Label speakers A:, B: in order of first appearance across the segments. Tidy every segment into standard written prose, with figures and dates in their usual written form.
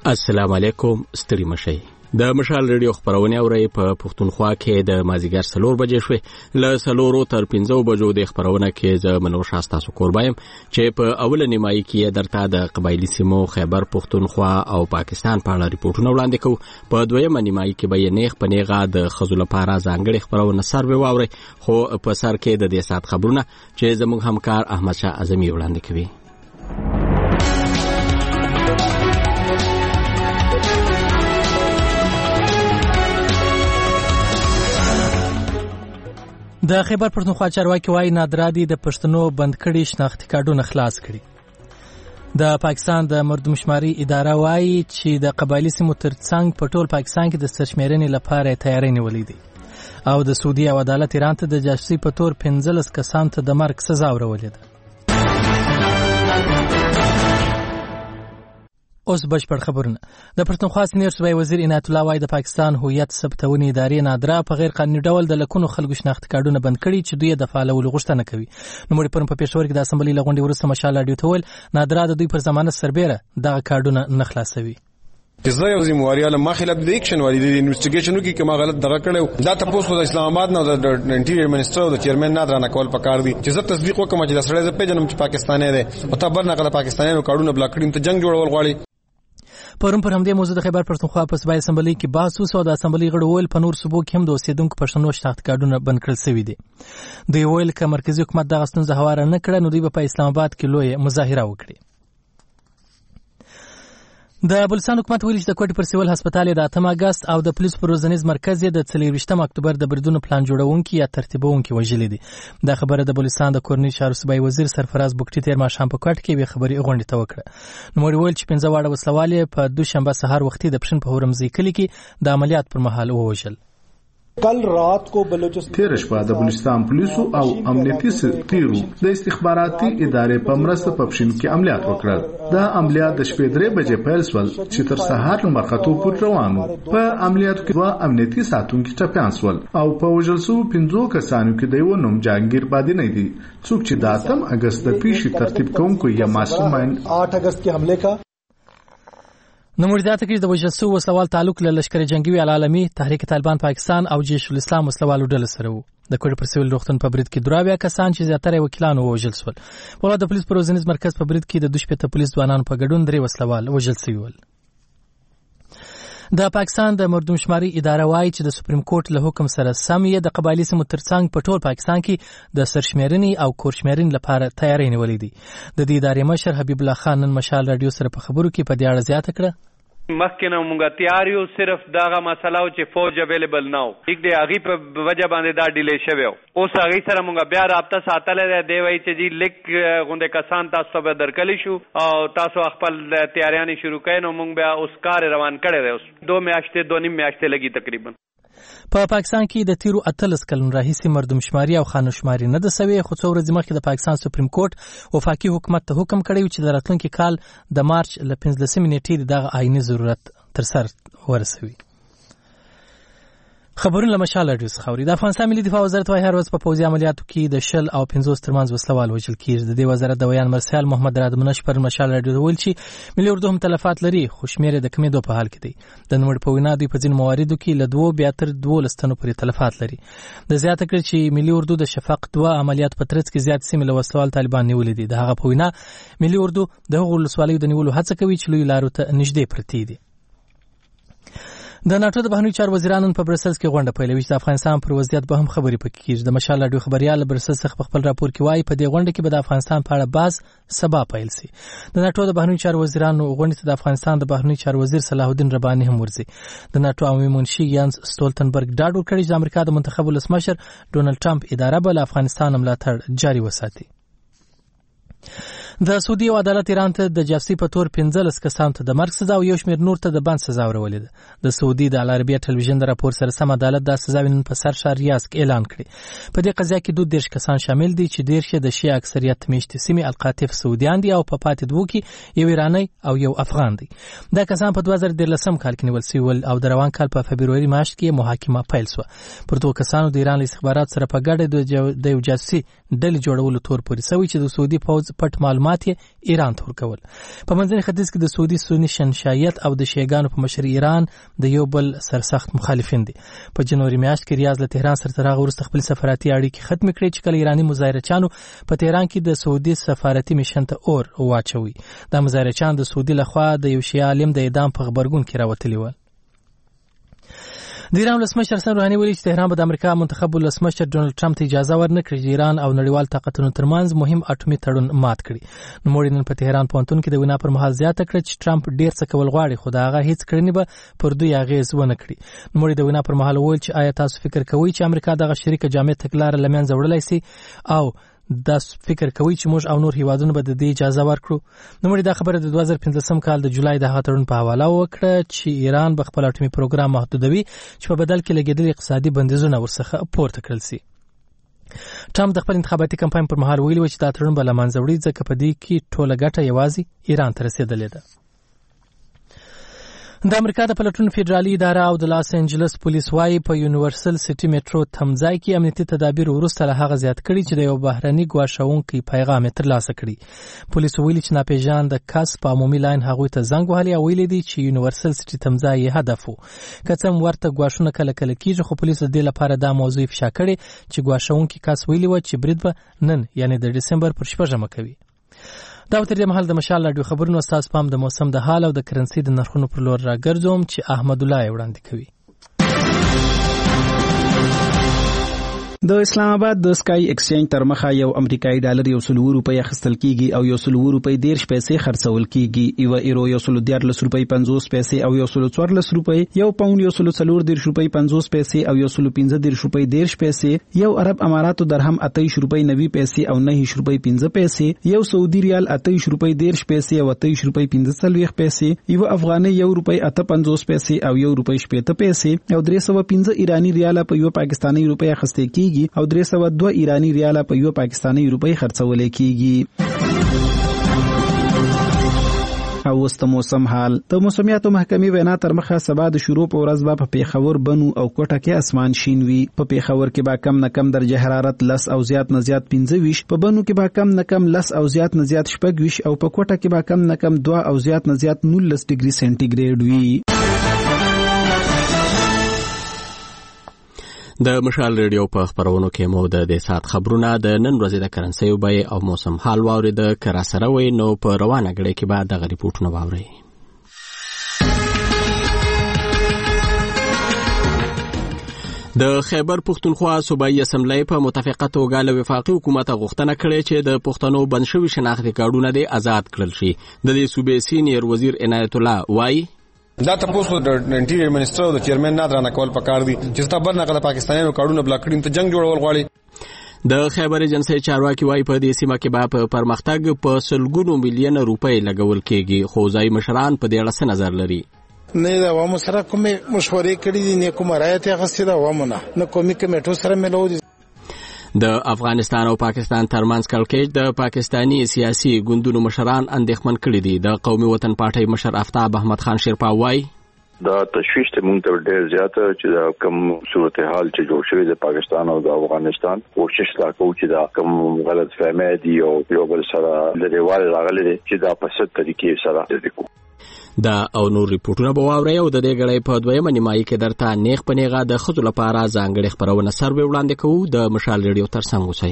A: السلام علیکم. ستړي مشئ. د مشال ریډیو خبرونه اوري په پښتونخوا کې د مازیګر 4 بجې شوې ل 4 تر 5 بجو د خبرونه کې ز منور شاستا سو قربایم چې په اوله نیمایي کې درته د قبایلی سیمو خیبر پښتونخوا او پاکستان په اړه ریپورتونه وړاندې کوو. په دویمه نیمایي کې به نیغ په نیغه د خزو لپاره ځانګړي خبرونه سر به واوري، خو په سر کې د دې سات خبرونه چې زموږ همکار احمد شاه اعظمي وړاندې کوي.
B: د خیبر پښتونخوا چارواکي وايي نادرادي د پښتنو بند کړي شناختی کارډونه خلاص کړي. د پاکستان د مردمشماري اداره وايي چې د قبایلی سیمو ترڅنګ په ټول پاکستان کې د سرشمیرنې لپاره تیاری نیولې دي او د سعودي او عدالت ایران ته د جاسوسي په تور 15 کسان ته د مرګ سزا ورولې ده. اوس بشپړ خبرونه. د پښتونخوا سینیور صوبایي وزیر عنایت الله وايي د پاکستان هویت ثبتونې ادارې نادرا په غیر قانوني ډول د لکونو خلکو شناخت کارډونه بند کړي چې دوی د فعالولو غوښتنه کوي. نوموړي پرون په پېښور کې د اسمبلۍ له غونډې وروسته مشال راډیو ته ویل نادرا د دوی پر ضمانت سربېره دغه کارډونه نه خلاصوي.
C: زه یو ذمہواریاله ما خلاف د اکشن والی د انویسټیګیشنو کې کما غلط دغه کړو دا تاسو د اسلام آباد نه د انټیریور منسٹر او د چیرمن نه درانه کول پکار دي چې زه تصدیق وکم چې د سړی ز په جنم چې پاکستاني دی او تبر نه غلط پاکستانیانو کارډونه بلاک کړي ته جنگ جوړول غواړي.
B: پرون پر همدې موضوع د خیبر پښتونخوا په صوبایي اسمبلۍ کې بحث وشو. د اسمبلۍ غړو ویل په نور صوبو کې هم د اوسېدونکو پښتنو شناخت کارډونه بند کړل شوي دي. دوی ویل که مرکزي حکومت دغه ستونزه هواره نه کړه نو دوی به په اسلام آباد کې لویه مظاهره وکړي. د بلوچستان حکومت ویلي چې د کوټې پر سیول هسپتال د 8 اگست او د پولیسو په روزنیز مرکز د 24 اکتوبر د بریدونو پلان جوړونکي یا ترتیبونکي وژلي دي. دا خبره د بلوچستان د کورنۍ چارو صوبایي وزیر سرفراز بوکټي تیر ماښام په کوټ کې یوې خبري غونډې ته وکړه. نوموړي ویل چې 15 واړه وسلوال په دوشنبه سهار وختي د پښین په هورمزي کلي کې د عملیات پر مهال ووژل.
D: کل رات کو بلوچستان
E: تیر شپه د بلوچستان پولیسو او امنیتي سرتیرو د استخباراتي ادارې په مرسته په پښین کې عملیات وکړل. دا عملیات د شپې 3 بجې پیل شول چې تر سهار لمر خطو پورې روان وو. په عملیاتو کې 2 امنیتي ساتونکي ټپيان شول او په وژل شوو 15 کسانو کې د یو نوم جهانگیر بادي نه دي څوک چې د 8 اگست د پیښې ترتیب کوونکو یا ماسومان
D: 8 اگست کې حمله کا.
B: نوموړي دا تکرار د وژل شوو وسلوال تعلق له لشکر جنگي العالمي تحریک طالبان پاکستان او جیش الاسلام وسلوالو ډلې سره وو. د کوټې پر سیول روغتون په برید کې 23 کسان چې زیاتره وکیلان وژل شول. په د پولیس په روزنیز مرکز په برید کې د 2 پولیس ځوانان په ګډون 3 وسلوال وژل شوي ول. د پاکستان د مردمشماري اداره وايي چې د سپریم کورټ له حکم سره سم یې د قبایلی سیمو ترڅنګ په ټول پاکستان کې د سرشمیرنې او کورشمیرنې لپاره تیاری نیولې دي. د دې ادارې مشر حبیب الله خان نن مشال راډیو سره په خبرو کې په دې اړه زیاته کړه.
F: مخکې مونږه تیاریو صرف دغه مسله او چې فوج اویلیبل نه و یک دی هغې په وجه باندې دا ډیلی شوی و. اوس هغې سره مونږه بیا رابطه ساتلی دی. دی وایي چې جی لیک غوندې کسان تاسو ته به درکلی شو او تاسو خپل تیاریانې شروع کړئ نو مونږ بیا اوس کار روان کړی دی. اوس 2 میاشتې 2.5 میاشتې لګي تقریبا.
B: په پاکستان کې د تیرو 18 کلونو راهیسې مردمشماري او خانشماري نه ده سوې، خو څو ورځې مخکې د پاکستان سپریم کورټ وفاقي حکومت ته حکم کړی و چې د راتلونکي کال د مارچ له 15 نیټې دغه آئیني ضرورت تر سر ورسوي. خبرونه له مشال راډیو څخه اوري. د افغانستان ملي دفاع وزارت وايي هر ورځ په پوځي عملیاتو کې د 10 او 15 ترمنځ وسلوال وژل کېږي. د دې وزارت د ویان مرسیال محمد راد منش پر مشال راډیو ویل چې ملي اردو هم تلفات لري خو شمېر د کمیدو په حال کې دی. د نوموړي په وینا دوی په ځینو مواردو کې له 2 بیا تر 12 تنو پورې تلفات لري. د زیاته کړ چې ملي اردو د شفق 2 عملیات په ترڅ کې زیات سیمې له وسلوال طالبان نیولې دي. د هغه په وینا ملي اردو د هغو ولسوالیو د نیولو هڅه کوي چې لوی لارو ته نږدې پرتې دي. د ناټو د بهرنیو چارو وزیرانو په برسلز کې غونډه پیلوي چې د افغانستان پر وضعیت به هم خبرې پکې کیږي. د مشال راډیو خبريال برسلز څخه په خپل راپور کې وایي په دې غونډه کې به د افغانستان په اړه بحث سبا پیل شي. د ناټو د بهرنیو چارو وزیرانو غونډې ته د افغانستان د بهرنیو چارو وزیر صلاح الدین رباني هم ورځي. د ناټو عمومي منشي یانس سټولتنبرګ ډاډ ورکړی چې د امریکا د منتخب ولسمشر ډونالد ټرمپ اداره به له افغانستان ملاتړ جاري وساتي. د سعودي او عدالت ایران ته د جاسوسي په تور 15 کسان ته د مرګ سزا او یو شمېر نور ته د بند سزا ورولې ده. د سعودي د العربیه ټلویزیون د راپور سره سم عدالت د سزاوي نن په سر شهر ریاض کې اعلان کړی. په دې قضیه کې 12 کسان شامل دي چې 10 د شیعه اکثریت میشتي سیمې القاطف سعودیان دي او په پاتې دوه کې یو ایرانی او یو افغان دي. دا کسان په 2013 کال کې نیول شوي او د روان کال په فبرवरी میاشت کې محاکمه پیل شوه. پر دوه کسانو د ایران استخبارات سره په ګډه د یو جاسوسي ډلې جوړولو تور پورې شوی چې د سعودي پوځ پټ معلومات مقامات یې ایران ته ورکول. په منځني ختیځ کې د سعودي سنی شنشایت او د شیعاګانو په مشر ایران د یو بل سرسخت مخالفین دي. په جنوري میاشت کې ریاض له تهران سره تر هغه وروسته خپل سفارتي اړیکې ختم کړې چې کله ایرانی مظاهرچیانو په تهران کې د سعودي سفارتي میشن ته اور واچوي. دا مظاهرچیان د سعودي لخوا د یو شیعه عالم د اعدام په خبرګون کې راوتلي ول. د ایران ولسمشر حسن روحاني ویلي چې تهران به د امریکا منتخب ولسمشر ډونالد ټرمپ ته اجازه ورنکړي چې ایران او نړیوال طاقتونو ترمنځ مهم اټومي تړون مات کړي. نوموړي نن په تهران پوهنتون کې د وینا پر مهال زیاته کړه چې ټرمپ ډیر څه کول غواړي خو د هغه هیڅ کړنې به پر دوی اغیز ونه کړي. نوموړي د وینا پر مهال وویل چې آیا تاسو فکر کوئ چې امریکا دغه شریکه جامع تګلاره له منځه وړلی سي او دا فکر کوي چې موږ او نور هیوادونه به د دې اجازه ورکړو. نوموړي دا خبره د 2015 کال د جولای د هغه تړون په حواله وکړه چې ایران به خپل اټومي پروګرام محدودوي چې په بدل کې لګېدلي اقتصادي بندیزونه ورڅخه پورته کړل سي. ټرمپ د خپل انتخاباتي کمپاین پر مهال ویلي و چې دا تړون به له منځه وړي ځکه په دې کې ټوله ګټه یوازې ایران ته رسېدلې ده. د امریکا د پلټون فدرالي اداره او د لاس انجلس پولیس وايي په یونیورسل سټي میټرو تمځای کې امنیتي تدابیر وروسته له هغه زیات کړي چې د یو بهرني ګواښونکي پیغام ترلاسه کړي. پولیسو ویلي چې ناپېژانده کس په عمومي لاین هغوی ته زنګ وهلی او ویلي دي چې یونیورسل سټي تمځای یې هدف و. که څه هم ورته ګواښونه کله کله کیږي خو پولیسو د دې لپاره دا موضوع افشا کړې چې ګواښونکي کس ویلي و چې برید به نن یعنی د ډسمبر پر 6 کوي. دا تر دې مهال د مشال راډیو خبرونو استاد پام د موسم د حال او د کرنسي د نرخونو پر لور راګرځوم چې احمد الله وړاندې کوي.
G: د اسلام آباد د سکای ایکسچینج تر مخه یو امریکایي ډالر 100 روپۍ اخیستل کیږي او 100 روپۍ 10 پیسې خرڅول کیږي. یو ایرو 114 روپۍ 50 پیسې او 114 روپۍ، یو پاوند 140 روپۍ 50 پیسې او 115 روپۍ 10 پیسې، یو عرب اماراتو درهم 28 روپۍ 90 پیسې او 9 روپۍ 15 پیسې، یو سعودي ریال 28 روپۍ 10 پیسې او 28 روپۍ 15 پیسې، یو افغاني 1 روپۍ 58 پیسې او 1 روپۍ 70 پیسې او 315 ایرانی ریال په یو پاکستانی روپۍ اخیستل کیږي او 302 ایرانی ریاله په یو پاکستانی روپۍ خرڅول کیږي. او اوس د موسم حال. د موسمیاتو محکمې وینا تر مخه سبا د شروع په ورځ به په پیښور، بنو او کوټه کې اسمان شین وي. په پیښور کې به کم نه کم درجه حرارت 10 او زیات نه زیات 25، په بنو کې به کم نه کم 10 او زیات نه زیات 26 او په کوټه کې به کم نه کم 2 او زیات نه زیات 19 ډیګري سنټیګریډ وي.
A: د مشال ریډیو په خبرونو کې مو د دې سات خبرونه د نن ورځې د کرنسي بیې او موسم حال واورید. کر سره وي نو په روانه غړي کې بعد د ریپورتونو واوري. د خیبر پختونخوا صوبایي اسمبلی په متفقه توګه له وفاقي حکومت غوښتنه کړې چې د پښتنو بنشوي شناختی کارډونه د آزاد کړل شي. د دې صوبې سینیر وزیر عنایت الله وایي
C: دا تاسو د انټیریئر منسٹر او د چیرمن نه درانه کول پکار دي چې تاسو نه د پاکستانیانو کارډونه بلاک کړي ته جنگ جوړول غواړي.
A: د خیبر ایجنسی چارواکي وايي په دې سیمه کې به په پرمختګ په سلګونو میلیون روپۍ لګول کېږي خو ځای مشران په دې اړه څه نظر لري.
H: نه د عوامو سره کومې مشورې کړې دي، نه کومه رایه ته غوښتي د عوامو نه کومې کمیټو سره ملو دي.
A: د افغانستان او پاکستان ترمنځ کړکېچ د پاکستانی سیاسي ګوندونو مشران اندېښمن کړي دي. د قومي وطن پارټۍ مشر آفتاب احمد خان شیرپا وایي
I: دا تشویش ته مونږ ته ډېر زیاته چې دا کوم صورتحال چې جوړ شوی د پاکستان او د افغانستان کوشش دا کوي چې دا کوم غلط فهمي دي او یو بل سره لريوال راغلي چې دا په ست طریقې سره وکړو.
A: دا او نور ریپورتونه به واورئ او د دې غړې په دویمه نیمایي کې درته نیغ پنیغه د خځو لپاره ځانګړي خبرونه سروي وړاندې کوو. د مشال ریډیو ترڅنګ اوسئ.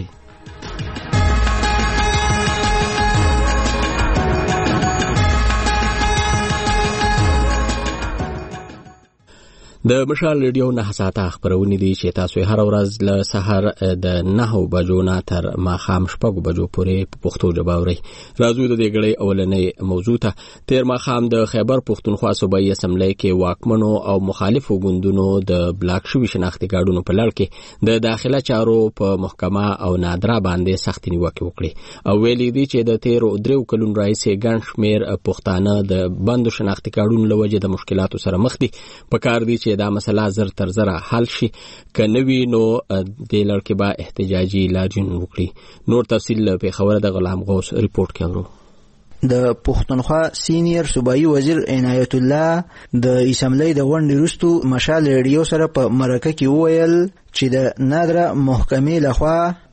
A: د مشال ریډیو 9 ساعته خبرونه دي چې تاسو هر ورځ له سحر د 9 بجو نه تر ماښام 6 بجو پورې په پښتو ژبه اورئ. راځو د دې غړې اولنې موضوع ته. تیر ماښام د خیبر پختونخوا صوبایي اسمبلی کې واکمنو او مخالفو ګوندونو د بلاک شوي شناختی کارډونو په لړ کې د داخله چارو په محکمه او نادرا باندې سخت نیوکه وکړي او ویلي دي چې د تیر 3 کلونو راځي ګڼ شمېر پښتانه د بندو شناختی کارډونو لوجه د مشکلاتو سره مخ دي. په کار دي چې دا مسله زر تر زره حل شي، که نوی نو د لړ کې به احتجاجي لاریون وکړي. نور تفصیل په خبره د غلام غوث ریپورت کې اورو.
J: د پښتونخوا سینیر صوبایي وزیر عنایت الله د اسمبلی د غونډې وروسته مشال ریډیو سره په مرکه کې وویل چې د نادره محکمې لخوا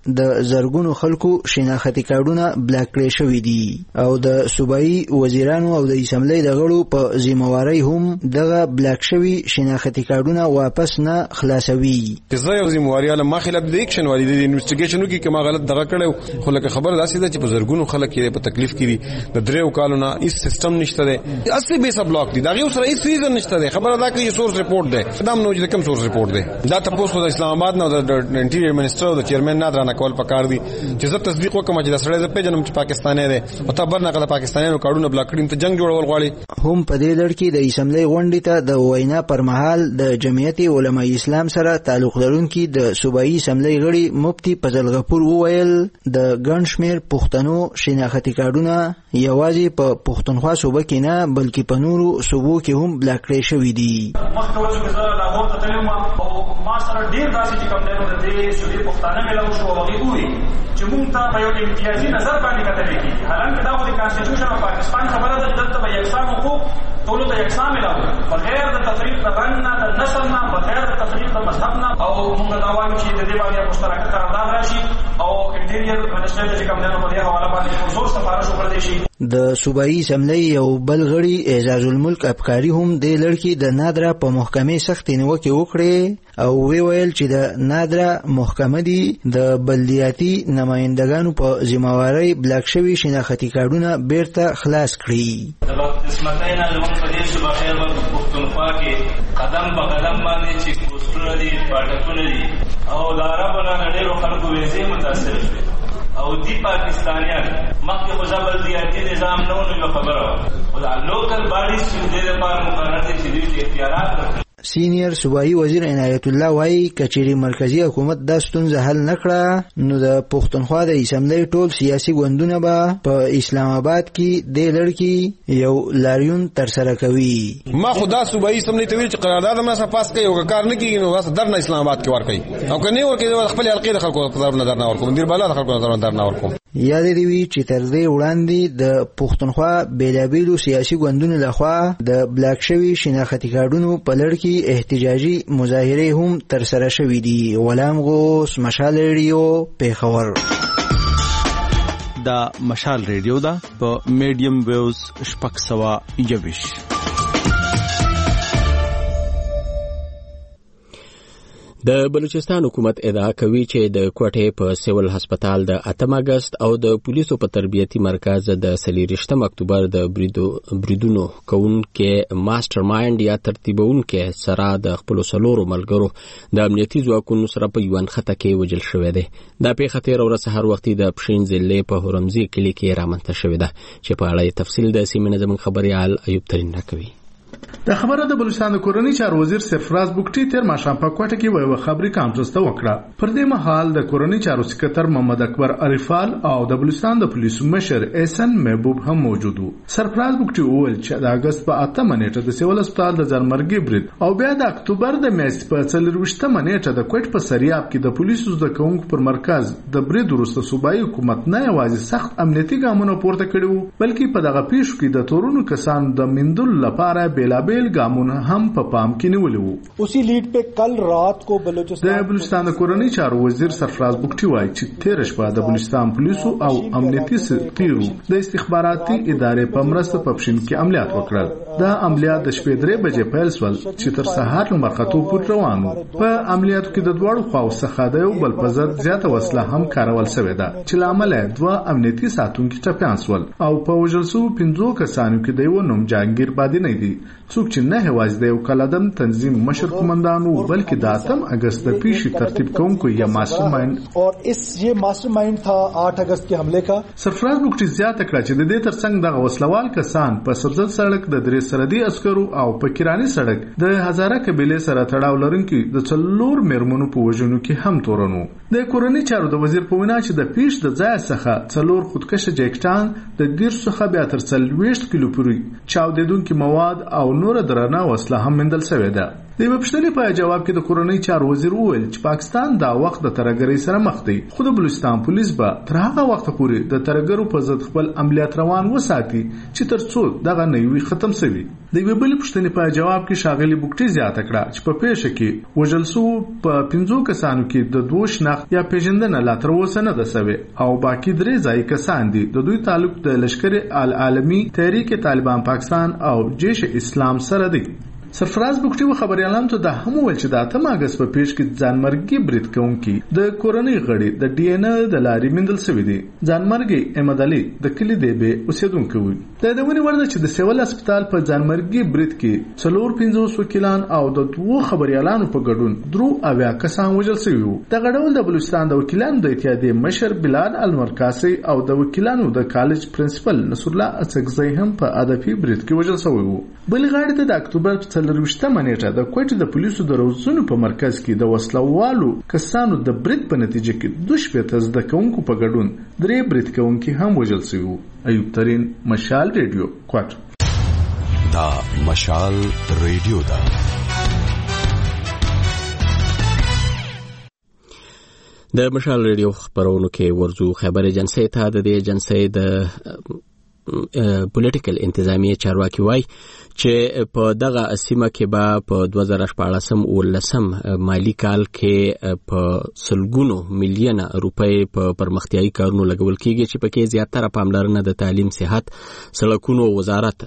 J: د زرګونو خلکو شناختي کارډونه بلاک کړي شوی دي او د صوبایي وزیرانو او د اسمبلی د غړو په ذمہواری هم دغه بلاک شوی شناختي کارډونه واپس نه خلاصوي.
C: زه یو ذمہواری علم ما خلاف د اکشن والی د انویسټیګیشنو کې کما غلط دغه کړو خو لکه خبر داسې ده چې په زرګونو خلک یې په تکلیف کړي د دریو کالونو هیڅ سیستم نشته ده اسی به سب بلاک دي دا یو سره هیڅ ریزن نشته ده خبره دا کوي سورس ریپورت ده دا نو چې کوم سورس ریپورت ده دا تاسو د اسلام آباد نو د انټیریئر منسٹر او د چیرمن نه درانه کول پکار دي چې زه تصدیق وکم چې د سړی ز پیژنم چې پاکستاني ده او تبر نه کله پاکستانیانو کارډونه بلاک کړي ته جنگ جوړول غواړي.
J: هم په دې لړ کې د اسمبلی غونډې ته د وینا پر مهال د جمعیت علماء اسلام سره تعلق لرونکي د صوبایي اسمبلی غړي مفتي فضل غفور وویل د ګڼ شمېر پښتنو شناختي کارډونه یوازې په پښتونخوا صوبه کې نه بلکې په نورو صوبو کې هم بلاک کړي شوي دي.
K: مخکې چې زه لاهور ته تلم او ما سره ډېر داسې چې کوم دی د دې صوبې پښتانه ملو شو هغوی وویل چې موږ ته په یو امتیازي نظر باندې کتل کېږي حالانکه دا خو د کانسټیټیوشن اف پاکستان خبره ده چې دلته به یکسان حقوق ټولو ته یکسان ملاوي بغیر د تفریق د رنګ نه د نسل نه بغیر د تفریق د مذهب نه او موږ دا وایو چې د دې باندې مشترکه قرارداد راشي او انټیریئر منسټر چې کوم دی نو په دې حواله باندې زور سفارش وکړی شي.
J: د صوبایي اسمبلی یو بل غړي اعزاز الملک ابکاری هم د لړکی د نادره په محکمې سخت نیوکه وکړي او ویل چې د نادره محکمه دي د بلدیاتي نمائندګانو په ذمہواری بلاک شوی شناختي کارډونه بیرته خلاص کړي.
K: د قسمتای نه لوم په دې صوبه خیر په پښتونخوا کې قدم په قدم باندې چې کوستونه دي پټکونه دي او د عربو نه ډېرو خلکو ویزې متاثر شوي او دی پاکستانیان مخکې خو بلدیاتي نظام نه و نو خبره او دا لوکل باډیز چې دې لپاره مقرر دي چې دوی اختیارات ورکړي.
J: سینیئر صوبایي وزیر عنایت الله وایي کچېرې مرکزی حکومت دا ستونزه حل نکړه نو د پښتونخوا د اسمبلی ټول سیاسي ګوندونه به په اسلام آباد کې د لړ کې یو لاریون ترسره کوي.
C: ما خدا صوبایي اسمبلی ته ویل چې قرارداد ما سره پاس کوي او کار نه کیږي نو واسه درنه اسلام آباد کې ور کوي او کني ور کوي خپل حلقې د خلکو په نظر نه ور کوم ډیر بالا د خلکو نظر نه ور کوم.
J: یاد دی وی چې تر دې وړاندې د پښتونخوا بیلابیلو سیاسي ګوندونو لخوا د بلاک شوی شناختي کارډونو په لړ کې احتجاجي مظاهره هم ترسره شوې دي. غلام غوث، مشال ریډیو، پیښور.
L: دا مشال ریډیو دا په میډیم ویوز 621.
A: د بلوچستان حکومت ادعا کوي چې د کوټې په سیول هسپتال د 8 اگست او د پولیسو په تربیتي مرکز د 23 اکتوبر د بریدونو کوونکې ماستر مایند یا ترتیبونکې سره د خپل سلورو ملګرو د امنیتي ځواکونو سره په یوان خطه کې وجل شوې ده. دا پیښه تیر ورځ سحر وختي د پښین ضلع په هرمزي کلی کې رامنځته شوې ده چې په اړه تفصیل د سیمې زموږ خبريال ایوب ترين راکوي.
E: د خبره د بلوچستان کورنی چارو وزیر سرفراز بوکټي تیر ماښام په کوټه کې ویو خبري کانفرنس ته وکړه. پر دې مهال د کورنی چارو سکرټر محمد اکبر عرفال او د بلوچستان د پولیسو مشر احسان محبوب هم موجود وو. سرفراز بوکټي وویل چې د اگست په 8 نیټه د سیول هسپتال د ځانمرګي برید او بیا د اکتوبر د میاشتې په 24 نیټه د کوټ په سریاب کې د پولیسو د کوونکو پر مرکز د برید وروسته صوبایي حکومت نه یوازې سخت امنیتي ګامونه پورته کړي بلکې په دغه پیښو کې د تورونو کسان د مندل لپاره بیلابیل ګامونه هم په پام کې نیولي وو.
D: اسی لیډ په کل رات کو
E: بلوچستان د کورنی چارو وزیر سرفراز بوکټي وایي چې تیر شپه د بلوچستان پولیسو او امنیتي سرتیرو د استخباراتي ادارې په مرسته په پښین کې عملیات وکړل. دا عملیات د شپې 3 بجې پیل شول چې تر سهار مرخصتو پورې روان وو. په عملیاتو کې د دوړو خواو څخه د یو بل په ضد زیاته وسله هم کارول شوې ده چې لامل یې 2 امنیتي ساتونکي ټپيان شول او په وژل شو 5 کسانو کې د یو نوم جهانگیر بادي نه دي څوک چې نه هواز د یو کلادم تنظیم مشر کمانډانو بلکې د 8 اگست د پیښې ترتیب کوونکو یا ماستر مایند
D: اور یہ ماستر مایند تھا 8 اگست کے حملے کا.
E: سرفراز بوکټي زیاته کړه چې د دې ترڅنګ د وسلوال کسان په سبزل سړک د درې سرحدي عسکرو او په کیرانی سړک د هزاره قبيله سره تړاو لرونکي د څلور مرمنو په وژنو کې هم تورنو. د کورنی چارو د وزیر په وینا چې د پیښ د ځای څخه څلور خودکشه جیکټان د دیر څخه بیا تر 40 کیلو پورې چاودیدونکو مواد او نور درنه وسله هم مندل شوې ده. د پښتنې په جواب کې د کورنۍ چارو وزیر وویل چې پاکستان دا وخت د ترګرۍ سره مخ دی، خو د بلوچستان پولیس به تر هغه وخت پورې د ترګرو په ضد خپل عملیات روان وساتي چې ترڅو دغه نوي ختم شي. د بلې پښتنې په جواب کې ښاغلي بوکټي زیاته کړه چې په پیښه کې وژل شو په 15 کسانو کې د 2 شناخت یا پیژندنه لا تر اوسه نه ده شوې او باقي 3 ځای کسان دي د دوی تعلق د لشکر العالمي تحریک طالبان پاکستان او جیش اسلام سره دی. سرفراز بوکټي خبريالانو ته د هم ول چې د 8 اگست په پیښ کې ځانمرګي برید کوونکي د کورنۍ غړي د ډي ان د لاري مندل شوی دي. ځانمرګي احمد علي د کلی دی به اوسیدونکو وي. د دونی ورده چې د سیول هسپتال په ځانمرګي برید کې 450 وکیلان او د 2 خبريالانو په ګډون درو اویا کسان وژل شوی وو. د غډول د بلوچستان د وکیلانو د اتحادیې مشر بلال المرکاسي او د وکیلانو د کالج پرنسپل نصر الله اڅکزی هم په ادبي برید کې وژل شوی وو. بل غاړه ته د اکتوبر 23 منېټه د کوټې د پولیسو د روزونو په مرکز کې د وسلوالو کسانو د برید په نتیجه کې 2 زده کوونکو په ګډون 3 برید کوونکي هم وژل شوي وو. ایوب ترين، مشال ریډیو، کوټ.
M: دا مشال ریډیو دا
A: د مشال ریډیو خبرونو کې ورزو خبر ایجنسی ته د دې ایجنسی د پولیټیکل انتظامیه چارواکي وای چې په دغه سیمه کې به په 2014 مالی کال کې په سلګونو میلیون روپۍ په پرمختیايي کارونو لګول کیږي چې پکې زیاتره پاملرنه د تعلیم، صحت، سړکونو وزارت،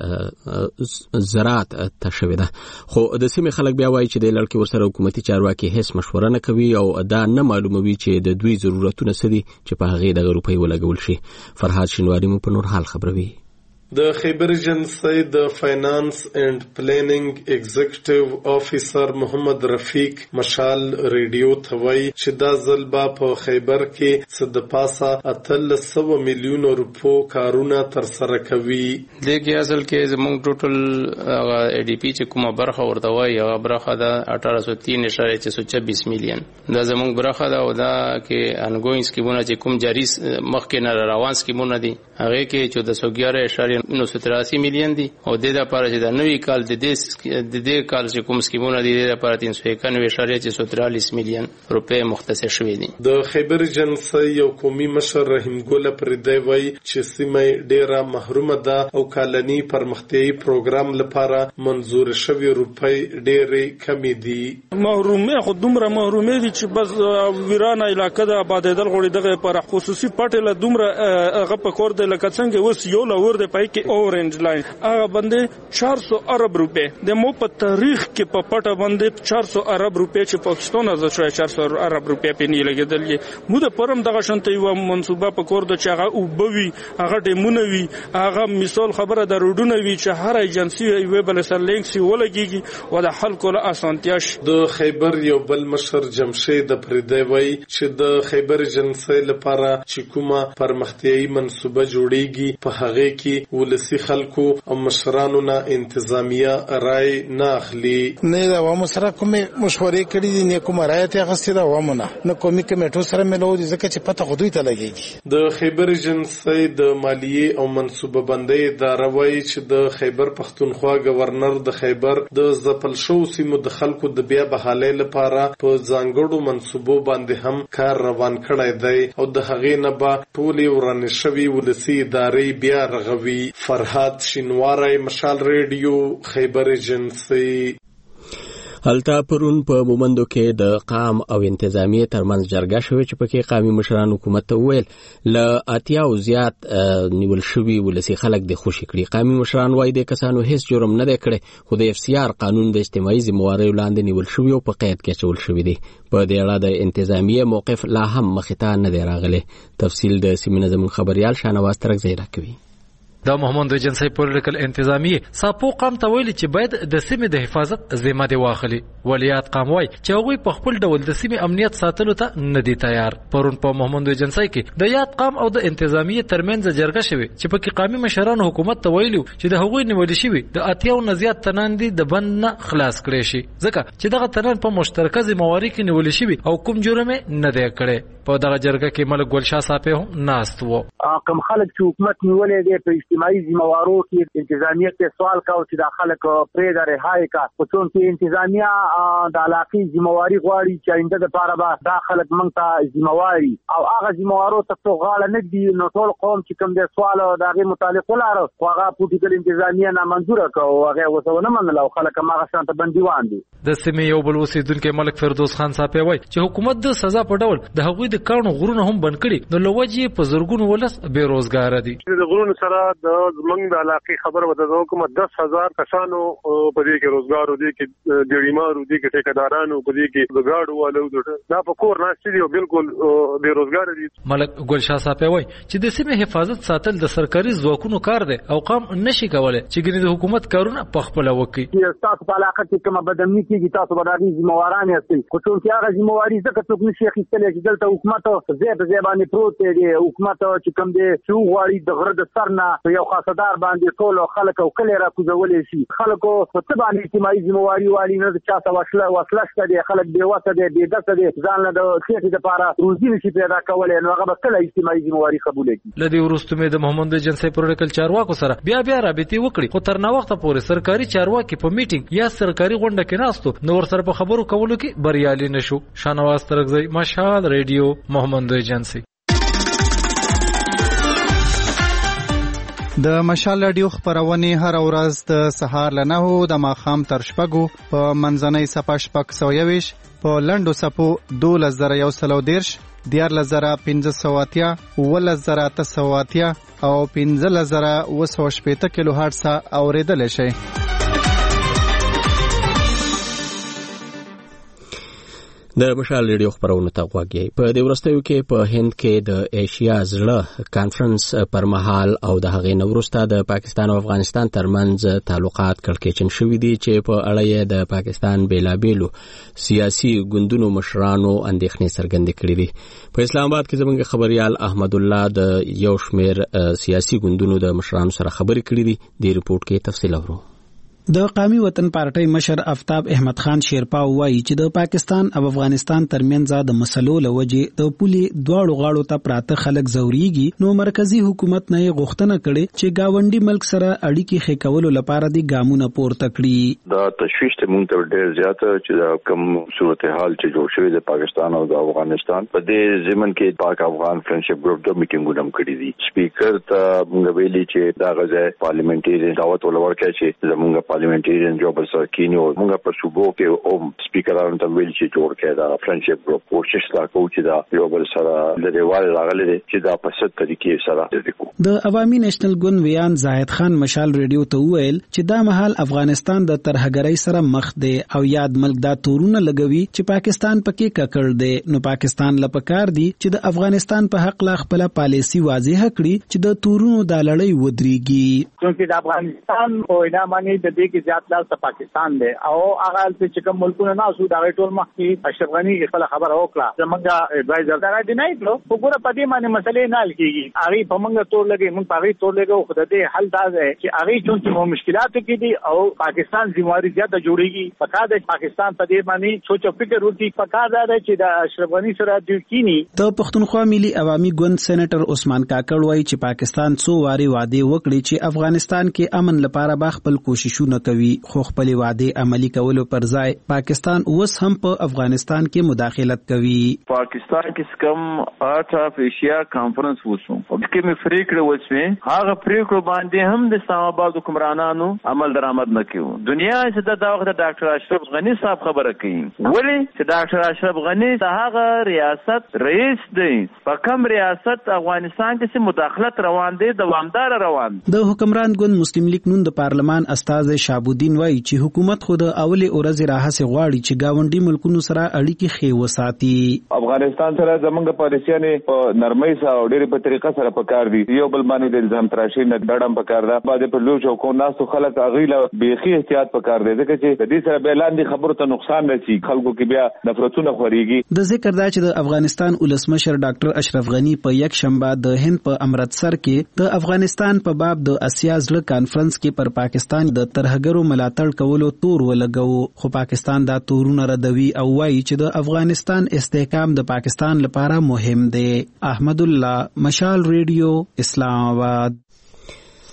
A: زراعت ته شوې ده. خو د سیمې خلک بیا وایي چې د لړ کې ورسره حکومتي چارواکي هیڅ مشوره نه کوي او دا نه معلوموي چې د دوی ضرورتونه څه دي چې په هغه د روپۍ ولګول شي. فرهاد شینواری مو په نور حال خبروي.
N: د خیبر ایجنسی د فاینانس اینڈ پلاننگ ایگزیکټیو افیسر محمد رفیق مشال ریډیو ته وایي چې دا ځل به په خیبر کې څه د پاسه 300 میلیون روپو کارونه ترسره کوي.
O: دغه اصل کې زموږ ټوټل ای ډی پی چې کومه برخه ورته وایي هغه برخه د 1803.26 میلیون دا زموږ برخه ده او دا کې انګوینګ سکیمونه چې کوم جاری مخکې نه روان سکیمونه دي هغه کې 14.983 میلیون دي او د دې لپاره چې د نوې کال د دې کال چې کوم سکیمونه دي د لپاره 391.44 میلیون روپے مختص شوي دي.
N: د خیبر ایجنسی یو قومي مشر رحیم ګل پردی وایي چې سیمه ډیره محرومه ده او کالنی پرمختیايي پروګرام لپاره منظور شوی روپۍ ډېرې کمې دي.
P: محرومه خو دومره محرومه دي چې بس ویرانه علاقه ده آبادېدل غوړي دغه لپاره خصوصي پټه دومره هغه په کور د لکه څنګه وس یو لور د پای کې اورنج لاین هغه باندې 400 ارب روپے د مو په تاریخ کې په پټه باندې 400 ارب روپے چې پاکستان از شوی 400 ارب روپے په نه لګیدل مو د پرم دغه شنته یو منصوبه په کور د چاغه او بوي هغه د مونوي هغه مثال خبره د روډونه وی چې هر ایجنسی وی بل سر لینک سی ولګيږي او د خلکو له اسانتیاش.
N: د خیبر یو بل مشر جمشید پردی وای چې د خیبر ایجنسی لپاره چې کومه پرمختیايي منصوبه جوړیږي په هغه کې ولسی خلکو او مشرانو نه انتظامیه رائے نه اخلي.
H: نه دا عوامو سره کومه مشورې کړې دي نه کومه رائے ته غوښتي دا عوامو نه کومي کمیټو سره ملو دي ځکه چې پته خودوي ته لګيږي.
N: د خیبر ایجنسی د مالیه او منصوبه بندۍ اداره وایي چې د خیبر پښتونخوا گورنر د خیبر د ځپل شو سیمو د خلکو د بیا بحالۍ لپاره په ځانګړو منصوبو باندې هم کار روان کړی دی او د هغې نه به ټولې ورانې شوي ولسي ادارې بیا رغوي. فرهاد شینواری، مشال ریډیو، خیبر ایجنسی.
A: هلته پرون په مومندو کې د قام او انتظامیه ترمنځ جرګه شوې چې پکې قامي مشران حکومت ته ویل ل اتیا او زیات نیول شوی ولسی خلک د خوشی کړي. قامي مشران وایي د کسانو هیڅ جرم نه دی کړی خو د اف سی آر قانون د اجتماعي ذمہوارۍ لاندې نیول شوی او په قید کې چول شوی دی. په دې اړه د انتظامیه موقف لا هم مخته نه دی راغلی. تفصیل د سیمه زمون خبريال شانواز ترک زیرا کوي.
Q: د محمد ایجنسی پولیټیکل انتظامیه ساپو قام ته ویلي چې باید د سیمې د حفاظت ذمہ دی واخلي. ولیات قام وای چې هغوی په خپل ډول د سیمې امنیت ساتلو ته نه دي تیار. پرون په محمد ایجنسی کې د یاد قام او د انتظامیه ترمنځ جرګه شوه چې په قامي مشرانو حکومت ته ویلو چې د هغوی نیول شوی د اتیاو نزيات تنان دي د بند نه خلاص کړي شي ځکه چې دغه تنان په مشترکه ذمہواری کې نیول شوی او کوم جرم نه دی کړی. په دغه جرګه کې ملک ګل شاه صاحب هم ناست وو.
R: کوم خلک چې حکومت نیولې دی په اجتماعي ذمہوارو کې انتظامیه ته سوال کاو چې د خلک پرې د رهایی کا په څون کې انتظامیه د علاقې ذمہواری غواړي چې آینده د پاره به دا خلک موږ ته ذمہواری او هغه ذمہوارو ته غاړه نه دی نو ټول قوم چې کوم د سوال او د هغه متعلق ولاره خو هغه پولیټیکل انتظامیه نه منظور کړو هغه وسونه منل او خلک هغه شانته بندیوان دي
Q: د سیمې یو بل اوسیدونکو ملک فردوس خان صاحب وایي چې حکومت د سزا په ډول د هغوی د کارونو غرونه هم بند کړي نو لوجي په زرګونو ولس بے روزګار دي
S: د غرونو سره د زمنګ د علاقې خبر وته حکومت 10,000 کسانو په دې کې روزګار ودی کې د ډیمارو دي کې ټیکدارانو په دې کې د گاډو والو دا په کور ناشې دي او بالکل بے روزګار دي
Q: ملک ګلشاه صاحب وایي چې د سیمې حفاظت ساتل د سرکاري ځواکونو کار دی او قام نشي کولای چې ګنې د حکومت کارونه په خپل وکړي
R: تاسو په علاقه کې کومه بدامني کیږي تاسو به راځي ذمہواران یاستئ خو چې هغه ذمہواری ځکه څوک نشي اخیستلی چې دلته حکومت زه په ځبانې پروت دی حکومت چې کوم دی چې غواړي د غره د سر نه یو خاصدار باندې ټول خلک او کلی را کوزولې شي خلکو په څه باندې اجتماعي ذمہواری والی نه چا ته وسله شته دی خلک بې وسه دی بې ګټه دی ځان له د خېټې لپاره روزي نشي پیدا کولی نو هغه به کله اجتماعي ذمہواری قبول کړي
Q: له دې وروسته مې د محمد جنسي پولیټیکل چارواکو سره بیا رابطې وکړي خو تر نو وخت پورې سرکاري چارواکي په میټینګ یا سرکاري غونډه کې ناستو نو ور سره په خبرو کولو کې بریالي نشو شانواز ترغزی مشال ریډیو محمد جنسي
T: د مشال رادیو خبرونه هر ورځ د سهار له 9 د ماښام تر 6 په منځنۍ صفه 620 په لندو صفو 2110 14580 11980 او 15980 کیلو هرتز اوریدل شي
A: د مشال ریډیو خبرونه ته غوږی په دې ورستیو کې په هند کې د ایشیا زړه کانفرنس پر مهال او د هغې نورسته د پاکستان او افغانستان ترمنځ تعلقات کړکېچن شوي دي چې په اړه یې د پاکستان بیلابیلو سیاسي ګوندونو مشرانو اندېښنې څرګندې کړې دي په اسلام آباد کې زموږ خبريال احمد الله د یو شمېر سیاسي ګوندونو د مشرانو سره خبرې کړې دي د ریپورت کې تفصیل اورو
G: د قومي وطن پارټۍ مشر آفتاب احمد خان شیرپا وایي چې د پاکستان او افغانستان ترمنځ د مسلو لوجې د پولي دواړو غاړو ته پراته خلک زوريږي نو مرکزی حکومت نه غوښتنه کړي چې گاونډي ملک سره اړیکې ښه کولو لپاره د ګامونه پورته کړي
I: دا تشویش ته مونږ ته ډېر زیات چې دا کوم صورتحال چې جوړ شوی د پاکستان او د افغانستان په دې ضمن کې پاک افغان فرندشپ ګروپ د میټینګونه کړې دي سپیکر ته مونږ ویلي چې دا غځه پارلیمنټري دعوت ولورکړي چې زموږ پارلیمنټریان جو بل سره کینیو موږ په صوبو کې او سپیکرانو ته ویل چې جوړ کړه دا فرندشپ ګروپ کوشش لا کوو چې دا یو بل سره د دیوال راغلي چې دا په ست طریقې سره وکړو
G: د عوامي نېشنل ګوند ویان زاهد خان مشال ریډیو ته ویل چې دا مهال افغانستان د ترهګرۍ سره مخ دی او یاد ملک دا تورونه لګوي چې پاکستان پکې ککړ دی نو پاکستان لپاره دی چې د افغانستان په حق لا خپل پالیسی واضح کړي چې د تورونو د لړۍ ودرېږي
R: چې د افغانستان او اناماني د دې کې زیات لاس پاکستان دی او هغه چې کوم ملکونه نه سود هغه ټول مخکې اشرف غنی خپل خبره وکړه زمونږه ایڈوایزر دا دی نه کړو وګوره په دې باندې مسلې نه حل کیږي هغه په موږ تور لګي موږ په هغه تور لګو خو د دې حل دا دی چې هغه چې مشکلاتو کې دي او پاکستان ذمہواری زیاته جوړیږي پکا د پاکستان په دې باندې سوچ او فکر وکړي پکا دا دی چې د اشرف غنی سره د کینی
G: د پښتونخوا ملي عوامي ګوند سېنیټر عثمان کاکړ وایي چې پاکستان څو واري وعده وکړي چې افغانستان کې امن لپاره به خپل کوششونه کوي خو خپل وعده عملی کولو پر ځای پاکستان اوس هم په افغانستان کې مداخلت کوي
U: پاکستان کې کوم آرټ اف ایشیا کانفرنس وشو او کې مې فریکړه وڅوي هغه فریکړه باندې هم د اسلام آباد حکمرانانو عمل درآمد نکوي دنیا چې د وخت ډاکټر اشرف غنی صاحب خبره کوي ولی چې ډاکټر اشرف غنی هغه ریاست رئیس دی په کوم ریاست افغانستان کې مداخلت روان دی دوامدار روان
G: د حکمران ګوند مسلم لیگ نون د پارلمان استاد شابودین وایي چې حکومت خود اولي اورځ راهسه غواړي چې گاونډي ملکونو سره اړیکې ښې وساتي
U: افغانستان سره زمونږ پالیسیانه په نرمۍ سره او ډېرې په طریقه سره پکار دي یو بل باندې د الزام تراشي نه ډډم پکار ده باندې په لوچ او کو ناسو خلک اغیله بیخي احتیاط پکار دی ځکه چې د دې سره به لاندې خبرو ته نقصان رسي خلکو کې بیا نفرتونه خوريږي
G: د ذکر دا چې د افغانستان ولسمشر ډاکټر اشرف غنی په یک شنبه د هند په امرتسر کې د افغانستان په باب د اسیا زړه کانفرنس کې پر پاکستان د ترهګرو ملاتړ کولو تور ولګو خو پاکستان دا تورونه ردوي او وایي چې د افغانستان استحکام د پاکستان لپاره مهم دی احمد الله مشال ریډیو اسلام آباد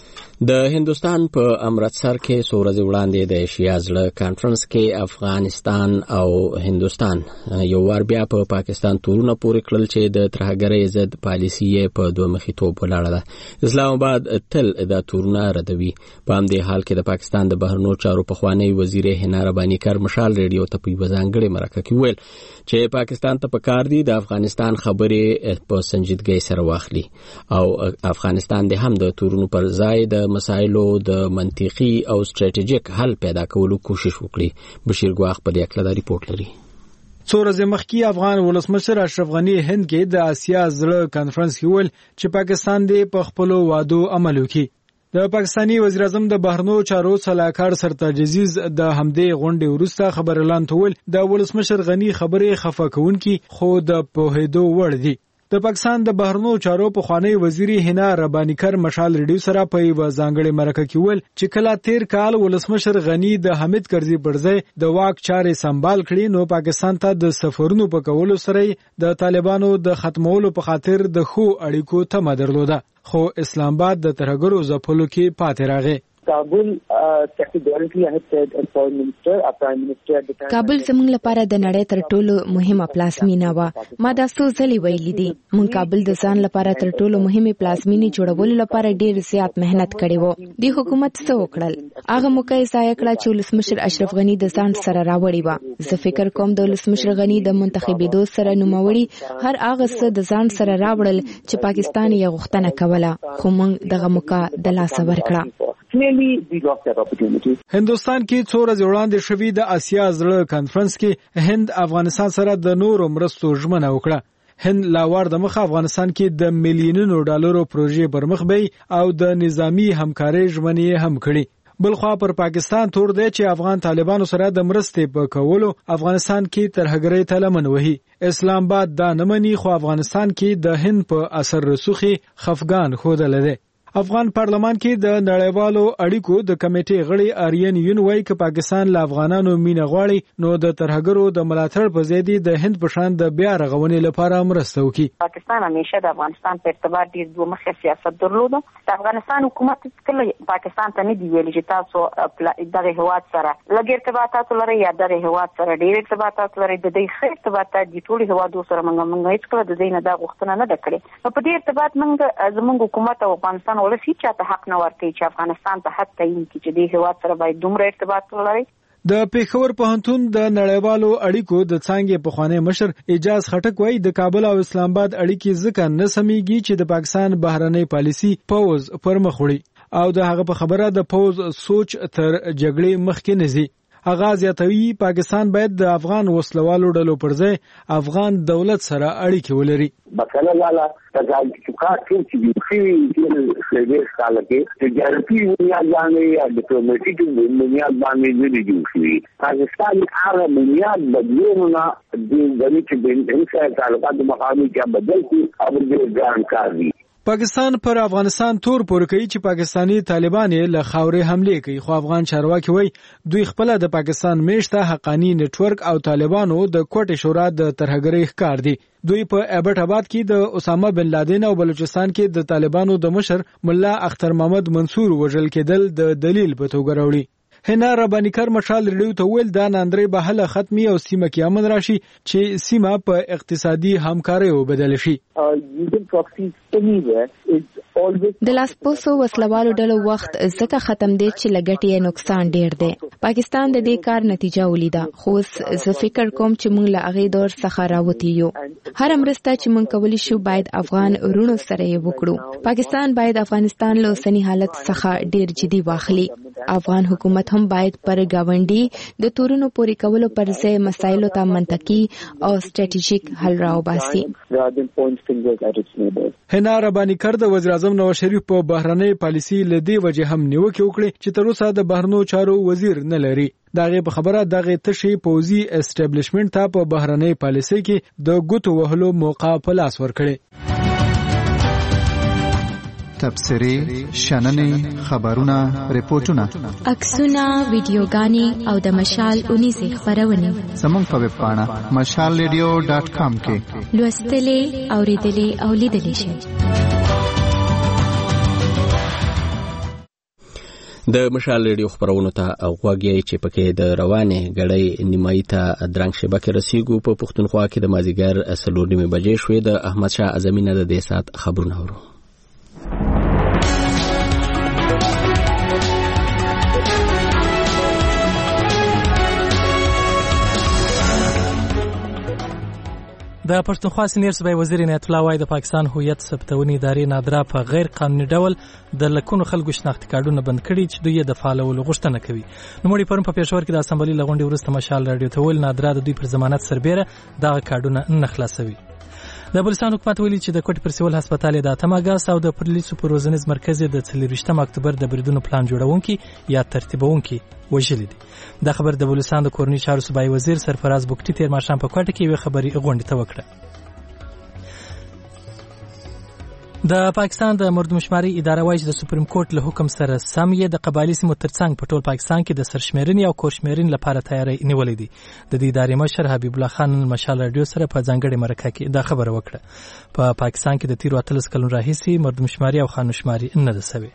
A: د هندستان په امرتسر کې څو ورځې وړاندې د ایشیا زړه کانفرنس کې افغانستان او هندستان یو وار بیا په پاکستان تورونه پورې کړل چې د ترهګرۍ ضد پالیسي په دوه مخي توپ ولاړه ده. اسلام آباد تل د تورونه ردوي. په همدې حال کې د پاکستان د بهرنیو چارو پخوانی وزیر حنا ربانی کر مشال ریډیو ته په وزانګړي مرکه کې ویل چې پاکستان ته پکار دي د افغانستان خبرې په سنجیدګۍ سره واخلي او افغانستان د هم د تورونو پر ځای د مسایلو د منطقي او استراتیژیک حل پیدا کولو کوشش وکړي. بشیر ګواخ په دې اړه ریپورت لري.
F: څو ورځې مخکې افغان ولسمشر اشرف غنی هند کې د آسیا زړه کانفرنس کې ویل چې پاکستان دې په خپل وعدو عمل وکړي. د پاکستانی وزیر اعظم د بهرنیو چارو صلاحکار سرتاج عزیز د همدې غونډې وروسته خبر اعلان کول د ولسمشر غنی خبرې خفه کوونکي خو د پوهېدو وړ دي. د پاکستان د بهرنیو چارو پخوانی وزیر حنا ربانی کر مشال ریډیو سره په یو ځانګړي مرکه کې ویل چې کله تیر کال ولسمشر غنی د حمید کرزي پرځای د واک چارې سمبال کړي نو پاکستان ته د سفرونو په کولو سره د طالبانو د ختمولو په خاطر د خو اړیکو تمه درلوده خو اسلام آباد د ترهګرو ځپلو کې پاتې راغی.
V: کابل زموږ لپاره د نړۍ تر ټولو مهمه پلازمینه وه. ما دا څو ځلې ویلي دي موږ کابل د ځان لپاره تر ټولو مهمه پلازمینې جوړولو لپاره ډیر زیات مهنت کړی وو. د حکومت څه وکړل؟ هغه موقع ضایع کړه چې ولسمشر اشرف غنی د ځان سره راوړی و. زه فکر کوم د ولسمشر غنی د منتخبېدو سره نوموړي هر هغه څه د ځان سره راوړل چې پاکستان یې غوښتنه کوله خو موږ دغه موقع د لاسه ورکړه.
F: هندوستان کې څو ورځې وړاندې شوی د آسیا زړه کانفرنس کې هند افغانستان سره د نورو مرستو ژمنه وکړه. هند لاوړ د مخ افغانستان کې د میلیونونو ډالرو پروژې پر مخ بي او د نظامی همکارۍ ژمنې هم کړې. بلخوا پر پاکستان تور دی چې افغان طالبانو سره د مرستې په کولو افغانستان کې ترهګرۍ ته لمن وهي. اسلام آباد دا نه مني خو افغانستان کې د هند په اثر رسوخي خفګان ښودل دي. افغان پارلمان کې د نړیوالو اړیکو د کمیټې غړي آریان یون وایي چې پاکستان له افغانانو مینه غواړي نو د ترهګرو د ملاتړ په ځای دی د هند په شان د بیا رغونې لپاره مرسته وکړي.
W: پاکستان همیشه د افغانستان په ارتباط ډیر دوه مخه سیاست درلوده. د افغانستان حکومت کله پاکستان ته نه دی ویلي چې تاسو دغه هواد سره لږ ارتباطات لرئ یا دغه هواد سره ډیر ارتباطات لرئ. د دې ښه ارتباطات د ټولو هوادو سره موږ هیڅ کله د دې نه دا غوښتنه نه ده کړې. په دې ارتباط موږ زموږ حکومت او افغانستان ولسی چاته حق نه ورکړي چې افغانستان ته حق تعین کړي چې د هیواد سره باید دومره ارتباط ولري.
F: د پیښور پوهنتون د نړیوالو اړیکو د څانګې پخوانی مشر اجاز خټک وایي د کابل او اسلام آباد اړیکې ځکه نه سمېږي چې د پاکستان بهرنۍ پالیسي پوز پر مخ وړي او د هغه په خبره د پوز سوچ تر جګړې مخکې نه ځي. هغه زیاتوي پاکستان باید د افغان وسلوالو ډلو پر ځای افغان دولت سره اړیکې ولري.
X: بکله والا تجارب چکا چې د سیویس کال کې تجارتي بنیاد باندې یا ډیپلوماټیک بنیاد باندې نه جوړ شوی. پاکستان هغه بنیاد بدلونه د دې چې د انسان تعلقات مقامي کې بدل شي او د ځان کار دي.
F: پاکستان پر افغانستان تور پور کوي چې پاکستانی طالبان له خاورې حمله کوي خو افغان چارواکي وایي دوی خپل د پاکستان میشته حقانی نتورک او طالبانو د کوټې شورا د ترهګرۍ ښکار دي. دوی په ایبټ آباد کې د اسامه بن لادن او بلوچستان کې د طالبانو د مشر مولا اختر محمد منصور وژل کېدل د دلیل په توګه راوړي. حنا ربانی کر مشال ریډیو ته ویل دا ناندري به حل ختمي او سیمه کې امن راشي چې سیمه په اقتصادي همکارۍ وبدل شي.
V: د لاسپوسو وسلوالو ډلو وخت ځکه ختم دی چې لګټي نقصان ډیر دی. پاکستان د دې کار نتیجه ولیده خو زه فکر کوم چې موږ له هغه دور څخه راوتی یو. هر مرسته چې موږ کولی شو باید افغان ورونو سره یې وکړو. پاکستان باید افغانستان له اوسنی حالت څخه ډیر جدي واخلي. افغان حکومت هم باید پر گاونډي د تورونو پوری کولو پر ځای مسایلو ته منطقي او استراتیژیک حل راوباسي.
F: حنا ربانی کر د وزیر اعظم نواز شریف په بهرنۍ پالیسي لدی وجه هم نیوکه وکړي چې تر اوسه د بهرنیو چارو وزیر نه لري. دغه په خبره دغه تشي پوزي اسټابلیشمنت ته په بهرنۍ پالیسي کې د ګوتو وهلو موقع په لاس ورکړي.
T: تبصرې، شننې، خبرونه، ریپورتونه،
Y: عکسونه، ویډیوګانې او د مشال 19 خبرونه
T: زموږ په ویب پاڼه mashalradio.com کې
Y: لوستلې، اوریدلې او لیدلې شئ.
A: د مشال ریډیو خبرونو ته غوږی چې پکې د روانه غړې نیمایي ته درنګ شبکه رسیدو په پښتونخوا کې د مازیګر 4:30 بجې شوې د احمد شاه اعظمي نه د سات خبرونه اورو.
B: د پښتونخوا سینیر صوبایي وزیر عنایت الله وای د پاکستان هویت ثبتونې ادارې نادرا په غیر قانوني ډول د لکونو خلکو شناختی کارډونه بند کړي چې دوی د فعالولو غوښتنه کوي. نوموړي پرون په پېښور کې د اسمبلی لغونډې وروسته مشال راډیو ته ویل نادرا د دوی پر ضمانت سربېره دغه کارډونه نه خلاصوي. د بلوچستان حکومت ویلي چې د کوټ پر سیول هسپتال د 8 اگست او د پولیسو په روزنیز مرکز د 24 اکتوبر د بریدونو پلان جوړونکي یا ترتیبونکي وژلي دي. دا خبر د بلوچستان د کورنی چارو صوبایي وزیر سرفراز بوکټي تیر ماښام په کوټه کې یو خبري غونډه ته وکړه. د پاکستان د مردمشماري اداره وایي چې د سپریم کورټ له حکم سره سم یې د قبایلی سیمو ترڅنګ په ټول پاکستان کې د سرشمیرنې او کورشمیرنې لپاره تیاری نیولې دي. د دې ادارې مشر حبیب الله خان مشال رادیو سره په ځانګړي مرکه کې دا خبره وکړه. په پاکستان کې د تیرو 13 کلونو راهیسې مردمشماري او خانشماري نه ده سوي.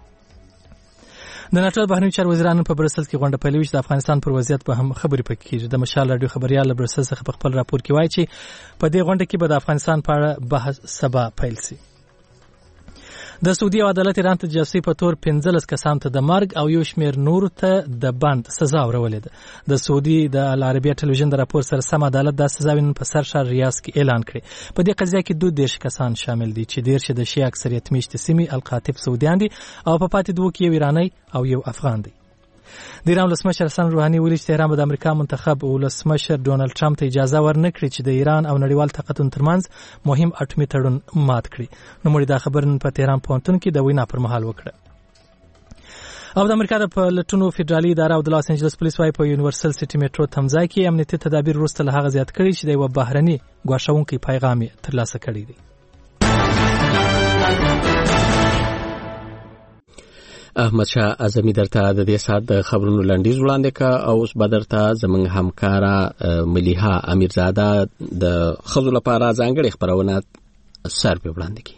B: د ناتو بهرنی چارو وزیرانو په برسل کې غونډه پیلوي چې د افغانستان پر وضعیت به هم خبرې پکې کیږي. د مشال رادیو خبريال برسل څخه په خپل راپور کې وایي چې په دې غونډه کې به د افغانستان په اړه بحث سبا پیل شي. د سعودي عدالت ایران ته جاسوسي په تور 15 کسان ته د مرګ او یو شمېر نور ته د بند سزا ورولې ده. د سعودي د العربیه ټلویزیون د راپور سره سم عدالت د سزاوین په سرشار ریاض کې اعلان کړي. په دې قضیه کې 12 کسان شامل دي چې 10 د شیعه اکثریت میشت سیمې القاطب سعودیان دي او په پاتې دوه کې یو ایرانی او یو افغان دی. د ایران ولسمشر حسن روحاني ویلي چې تهران به د امریکا منتخب ولسمشر ډونالد ټرمپ ته اجازه ورنکړي چې د ایران او نړیوال طاقتونو ترمنځ مهم اټومي تړون مات کړي. نوموړي دا خبر نن په تهران پوهنتون کې د وینا پر مهال وکړه. او د امریکا د پلټونو فدرالي اداره او د لاس انجلس پولیس وايي په یونیورسل سټي میټرو تمځای کې امنیتي تدابیر وروسته له هغه زیات کړي چې د یو بهرني ګواښونکي پیغام ترلاسه کړی دی. احمد شاه اعظمي درته د دې سات د خبرونو لنډیز وړاندې کا او اوس بدرته زمنګ همکارا مليحه امیرزاده د خزو لپاره ځانګړي خبرونه سر په وړاندې کی.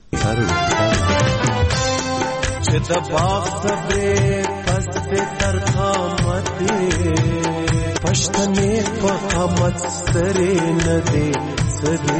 B: چې د باغ صبرې پس تر خامتې پښتنې په خامت سره نه دي سره.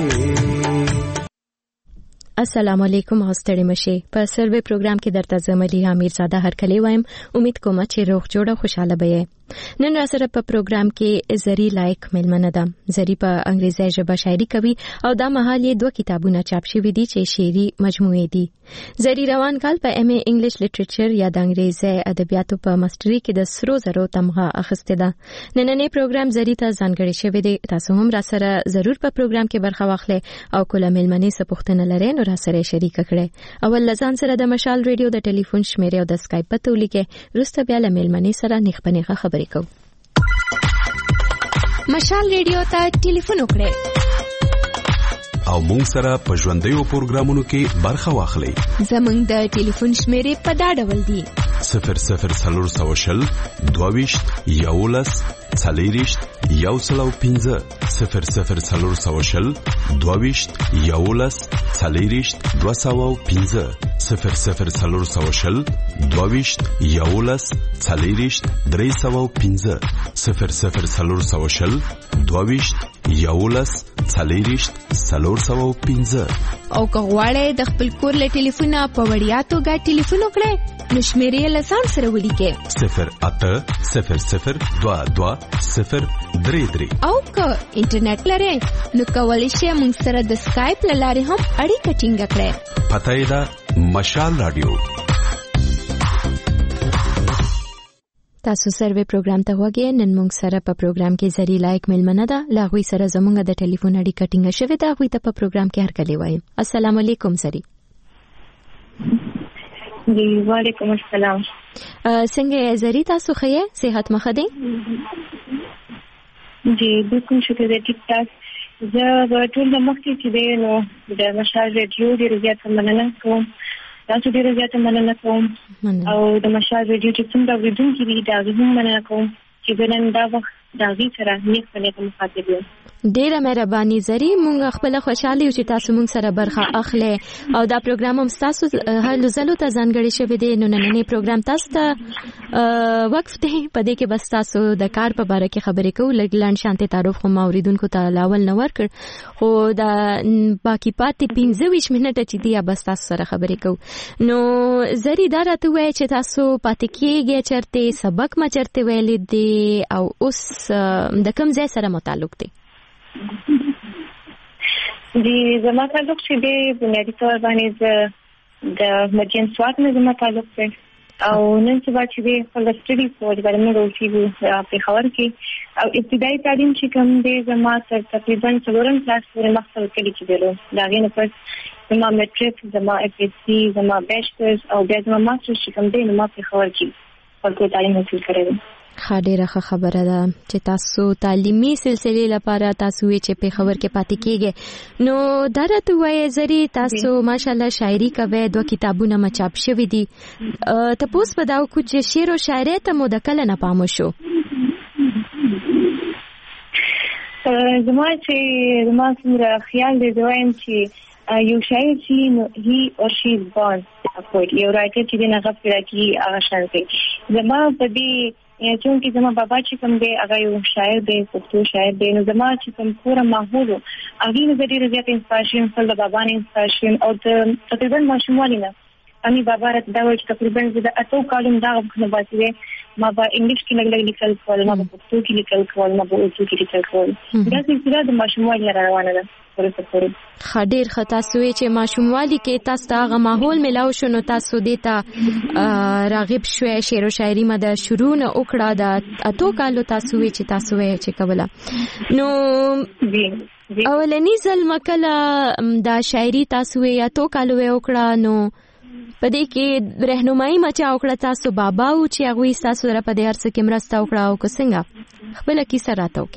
V: السلام علیکم هاستړی مشه په سروې پروګرام کې درته زملی امیرزاده هرکلی وایم. امید کوم چې روغ جوړه خوشاله به. نن را سره په پروګرام کې زری لایک ملمنه ده. زری په انګریزي ژبه شاعري کوي او دا مهال یې 2 کتابونه چاپ شوي دي چې شعري مجموعې دي. زری روان کال په ام ای انګلیش لټریچر یا د انګریزي ادبیاتو په ماستری کې د 0 تمغه اخیسته ده. نننې پروګرام زری ته ځانګړی شوی دی. تاسو هم را سره ضرور په پروګرام کې برخه واخلئ او کله ملمنې سپوښتنه لرئ نو را سره شریک کړئ. اول لزان سره د مشال ریډیو د ټلیفون شمیره او د اسکایپ په تولیکه رسته بیا له ملمنې سره نخبنه خبرې کوو.
Y: مشال ریډیو ته ټلیفون وکړئ
M: او مونږ سره په ژوندیو پروګرامونو کې برخه واخلئ.
Y: زمونږ د ټلیفون شمیره په دا ډول دی:
M: 0040 22 11 40 105 0040 22 11 40 205 0040 22 11 40 305 0040 22 11 40 305.
Y: او که غواړئ د خپل کور له ټلیفونه په وړیا توګه ټلیفون وکړئ نو شمیرې له ځان سره ولیکئ
M: 080022
Y: او که انټرنیټ لرئ نو کولی شئ موږ سره د اسکایپ له لارې هم اړیکه ټینګه کړئ.
M: پته یې ده مشال رادیو.
V: تاسو سروې پروګرام ته وګورئ. نن موږ سره په پروګرام کې زری لایک ملمنه ده. لاغوي سره زموږ د ټلیفون اړیکه ټینګه شوې ده. غوي ته په پروګرام کې هرکلی وایم. السلام علیکم زری.
C: جی وعلیکم السلام.
V: څنګه یې زری؟ تاسو ښه یې؟ صحت مخ دی؟
C: جی بالکل شکر دې ټیک ټاک. زه ټول د مخکې چې دی نو د مشال ریډیو ډېر زیات مننه کوم. تاسو ډېر زیات مننه کوم او د مشال ریډیو چې څومره اوریدونکي دي دا هم مننه کوم چې نن دا وخت دا غي سره نیک په نیک مخاطب یم.
V: ډیره مهرباني زری مونږ خپل خوشاله یو چې تاسو مونږ سره برخه اخلي او دا پروګرام هم تاسو هلو زلو ته ځانګړی شوی دی نو نننی پروګرام تاسو ته وقف دی په دې کې بس تاسو د کار په اړه کې خبرې کوو لګلان شانته تعارف خو اوریدونکو ته لاول نه ورکړ خو دا باقی پاتې 15 منټه چې دی بس تاسو سره خبرې کوو نو زری دا راته وایي چې تاسو پاتې کېږئ چرته سبق ما چرته ویلې دی او اوس د کوم ځای سره متعلق دی
C: زما تعلق چې دی بنیادی طور باندې د مدین سوات نه زما تعلق دی او نن سبا چې دی خپل سټډي په ډیپارټمنټ اوسېږو په خبر کې او ابتدایي تعلیم چې کوم دی زما تقریبا 4 کلاس پورې مخکې کړی چې دی دا غینه پس زما میټریک زما اف ایس سی زما بیچلرز او بیا زما ماسترز چې کوم دی نو ما په خبر کې خپل تعلیم حاصل کړی
V: ډیره خبره ده چې تاسو تعلیمي سلسله لپاره تاسو چې په خبر کې پاتې کېږئ نو دا راته وایي زری تاسو ماشاءالله شاعري کوي 2 کتابونه مچاپ شوي دي تاسو په داو چې شعر او شاعري ته مو د کله نه پام شو
C: زما څومره خیال دی وایم چې یو شاعر چې نو هی او شي بون یو رائټر چې نه غفلت کوي هغه شاعر زما په دې چونکی زما بابا چې کوم دی هغه یو شاعر دی پښتو شاعر دی نو زما چې کوم پورا ماحول هغه نه ډېر زیات انسپایریشن خپل د بابا نه انسپایریشن او تقریبا ماشومانی نه امی بابا راته دا وایي چې تقریبا د اتو کالم دا غوښنه باسي ما به انګلیش کې لګ لیکل کول ما به پښتو کې لیکل کول ما به اردو کې لیکل کول دا څه د ماشومانی روانه ده
V: خډیر خطا سوي چې ماشوموالي کې تاسو ته ماحول ملاو شنو تاسو دیتا راغب شوي شعر او شاعري مده شروع نه وکړه د اتو کالو تاسو وی چې تاسو وی چې کوله نو اولنی ځل مکله دا شاعري تاسو وی اتو کالو وکړه نو پدې کې رهنمایي مچا وکړه تاسو بابا او چې هغه تاسو را پدې هر څه کې مرسته وکړه او څنګه خپل کیسه راته